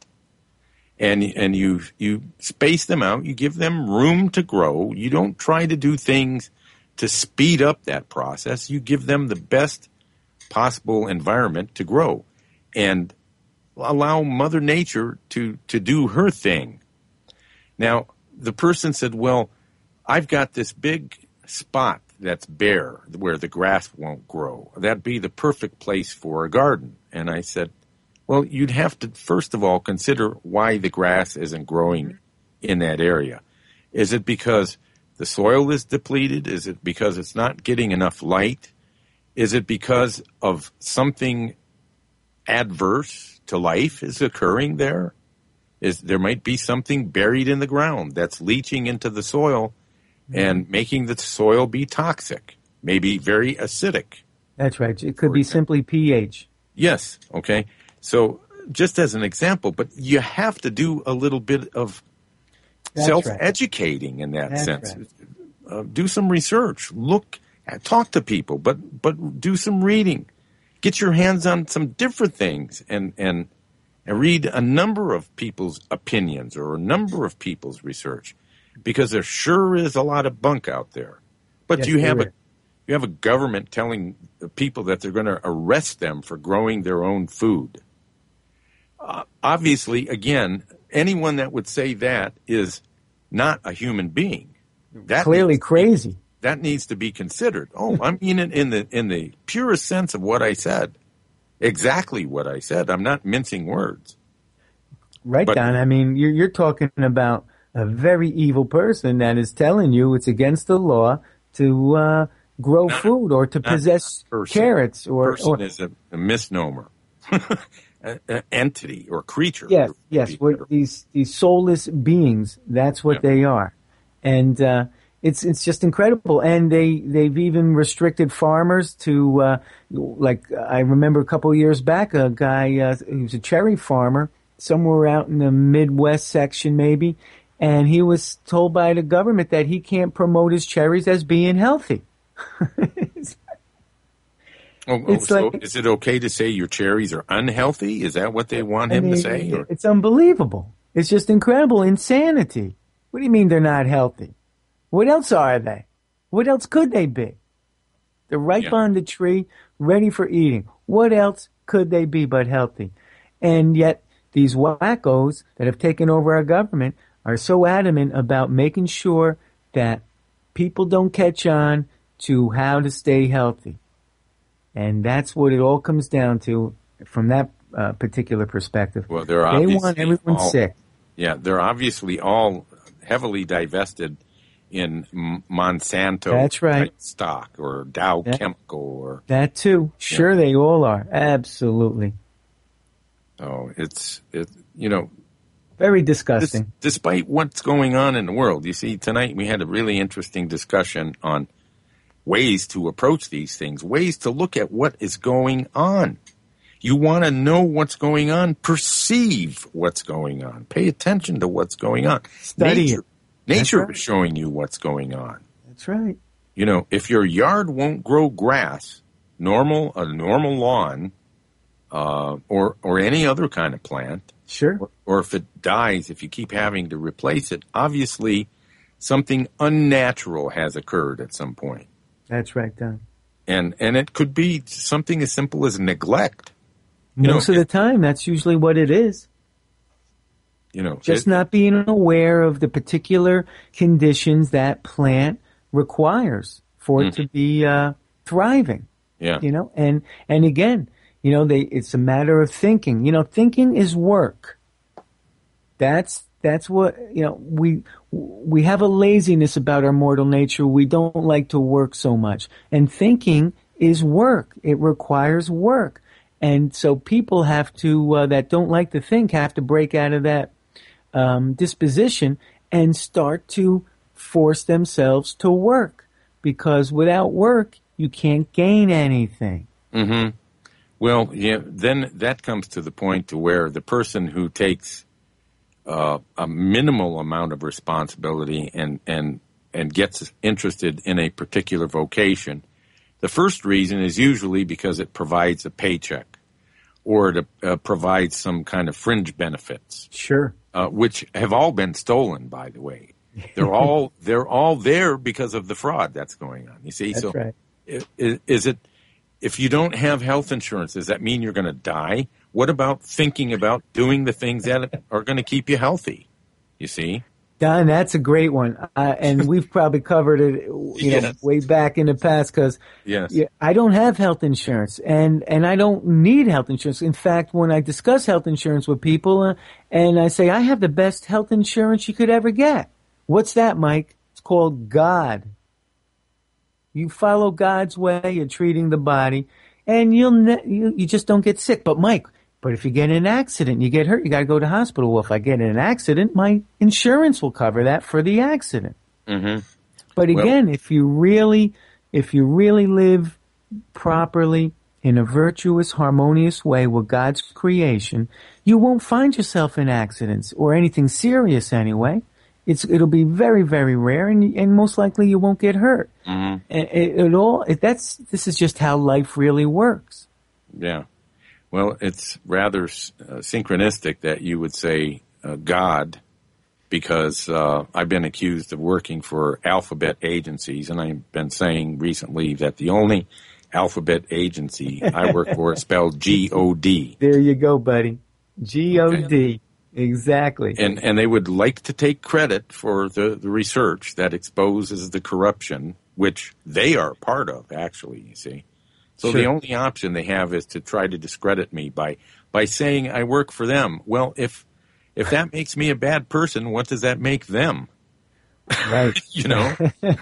and and you you space them out. You give them room to grow. You don't try to do things to speed up that process. You give them the best possible environment to grow, and allow Mother Nature to to do her thing. Now, the person said, "Well, I've got this big spot that's bare where the grass won't grow. That'd be the perfect place for a garden. And I said, well, you'd have to, first of all, consider why the grass isn't growing in that area. Is it because the soil is depleted? Is it because it's not getting enough light? Is it because of something adverse to life is occurring there? Is there might be something buried in the ground that's leaching into the soil and making the soil be toxic, maybe very acidic. That's right. It could be simply pH. Yes. Okay. So just as an example, but you have to do a little bit of That's self-educating right. in that That's sense. Right. Uh, do some research. Look, at, talk to people, but but do some reading. Get your hands on some different things and and. And read a number of people's opinions or a number of people's research, because there sure is a lot of bunk out there. But Yes, you have there a you have a government telling the people that they're going to arrest them for growing their own food. Uh, obviously, again, anyone that would say that is not a human being. That Clearly needs, crazy. That needs to be considered. Oh, I mean it in the in the purest sense of what I said. Exactly what I said. I'm not mincing words. Right, but, Don. I mean, you're, you're talking about a very evil person that is telling you it's against the law to uh, grow food or to possess carrots. Or person or, is a, a misnomer, an entity or creature. Yes, yes. What, these these soulless beings. That's what yeah. they are, and uh, it's it's just incredible. And they they've even restricted farmers to uh, like I remember a couple of years back, a guy uh, he was a cherry farmer somewhere out in the Midwest section maybe, and he was told by the government that he can't promote his cherries as being healthy. Oh, oh, so like, is it okay to say your cherries are unhealthy? Is that what they want him I mean, to say? Or? It's unbelievable. It's just incredible insanity. What do you mean they're not healthy? What else are they? What else could they be? They're ripe yeah. on the tree, ready for eating. What else could they be but healthy? And yet these wackos that have taken over our government are so adamant about making sure that people don't catch on to how to stay healthy. And that's what it all comes down to from that uh, particular perspective. Well, they're they want everyone all, sick. Yeah, they're obviously all heavily divested in Monsanto that's right. stock or Dow that, Chemical. or That too. Sure, yeah. They all are. Absolutely. Oh, it's, it, you know. Very disgusting. This, despite what's going on in the world. You see, tonight we had a really interesting discussion on ways to approach these things, ways to look at what is going on. You want to know what's going on, perceive what's going on, pay attention to what's going on. Study nature, it. Nature right. is showing you what's going on. That's right. You know, if your yard won't grow grass, normal, a normal lawn, uh, or, or any other kind of plant, sure, or, or if it dies, if you keep having to replace it, obviously something unnatural has occurred at some point. That's right, Don. And and it could be something as simple as neglect. You Most know, of the time, that's usually what it is. You know, just it, not being aware of the particular conditions that plant requires for it mm. to be uh, thriving. Yeah. You know, and and again, you know, they it's a matter of thinking. You know, thinking is work. That's That's what, you know, we we have a laziness about our mortal nature. We don't like to work so much. And thinking is work. It requires work. And so people have to, uh, that don't like to think, have to break out of that um, disposition and start to force themselves to work. Because without work, you can't gain anything. Mm-hmm. Well, yeah, then that comes to the point to where the person who takes Uh, a minimal amount of responsibility and, and, and gets interested in a particular vocation. The first reason is usually because it provides a paycheck or it uh, provides some kind of fringe benefits. Sure. Uh, which have all been stolen, by the way. They're all, they're all there because of the fraud that's going on. You see? That's so right. is, is it, if you don't have health insurance, does that mean you're going to die? What about thinking about doing the things that are going to keep you healthy? You see? Don, that's a great one. Uh, and we've probably covered it, you yes. know, way back in the past because yes. I don't have health insurance and, and I don't need health insurance. In fact, when I discuss health insurance with people uh, and I say, I have the best health insurance you could ever get. What's that, Mike? It's called God. You follow God's way, you're treating the body, and you'll ne- you, you just don't get sick. But Mike, but if you get in an accident, you get hurt, you got to go to the hospital. Well, if I get in an accident, my insurance will cover that for the accident. Mm-hmm. But again, well, if you really, if you really live properly in a virtuous, harmonious way with God's creation, you won't find yourself in accidents or anything serious anyway. It's it'll be very, very rare, and and most likely you won't get hurt. Mm-hmm. It, it all it, that's this is just how life really works. Yeah. Well, it's rather uh, synchronistic that you would say uh, God, because uh, I've been accused of working for alphabet agencies, and I've been saying recently that the only alphabet agency I work for is spelled G O D. There you go, buddy. G O D. Okay. Exactly. And and they would like to take credit for the, the research that exposes the corruption, which they are part of, actually, you see. So sure. The only option they have is to try to discredit me by, by saying I work for them. Well, if if that makes me a bad person, what does that make them? Right. You know?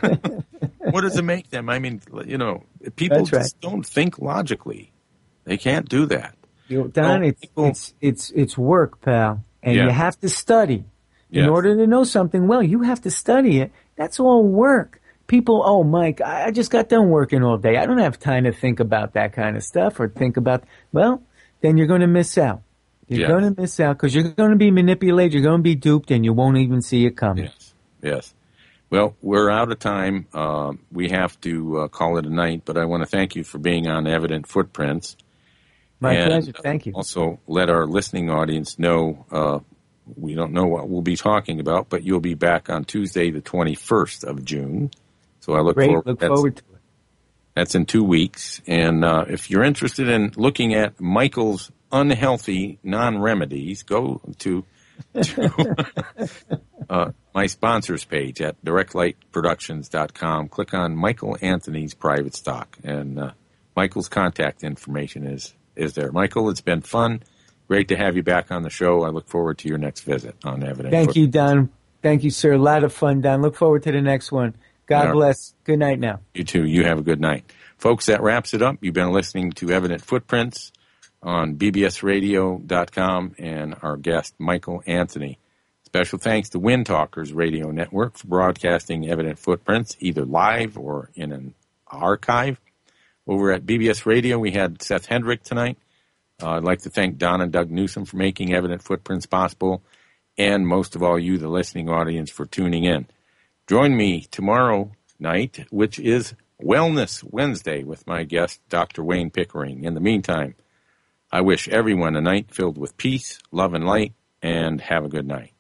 What does it make them? I mean, you know, people That's right. just don't think logically. They can't do that. You know, Don, well, it's, people, it's, it's, it's work, pal. And yeah. you have to study. In yes. order to know something well, you have to study it. That's all work. People, oh, Mike, I just got done working all day. I don't have time to think about that kind of stuff or think about, well, then you're going to miss out. You're yeah. going to miss out because you're going to be manipulated, you're going to be duped, and you won't even see it coming. Yes, yes. Well, we're out of time. Uh, we have to uh, call it a night, but I want to thank you for being on Evident Footprints. My and pleasure. Thank you. Also, let our listening audience know uh, we don't know what we'll be talking about, but you'll be back on Tuesday, the twenty-first of June. So I look Great. forward. Look forward to it. That's in two weeks. And uh, if you're interested in looking at Michael's unhealthy non-remedies, go to, to uh, my sponsors page at direct light productions dot com. Click on Michael Anthony's private stock, and uh, Michael's contact information is. is there. Michael, it's been fun. Great to have you back on the show. I look forward to your next visit on Evident. Thank you, Don. Thank you, sir. A lot of fun, Don. Look forward to the next one. God right. bless. Good night now. You too. You have a good night. Folks, that wraps it up. You've been listening to Evident Footprints on B B S radio dot com and our guest, Michael Anthony. Special thanks to Wind Talkers Radio Network for broadcasting Evident Footprints either live or in an archive. Over at B B S Radio, we had Seth Hendrick tonight. Uh, I'd like to thank Don and Doug Newsom for making Evident Footprints possible, and most of all, you, the listening audience, for tuning in. Join me tomorrow night, which is Wellness Wednesday, with my guest, Doctor Wayne Pickering. In the meantime, I wish everyone a night filled with peace, love, and light, and have a good night.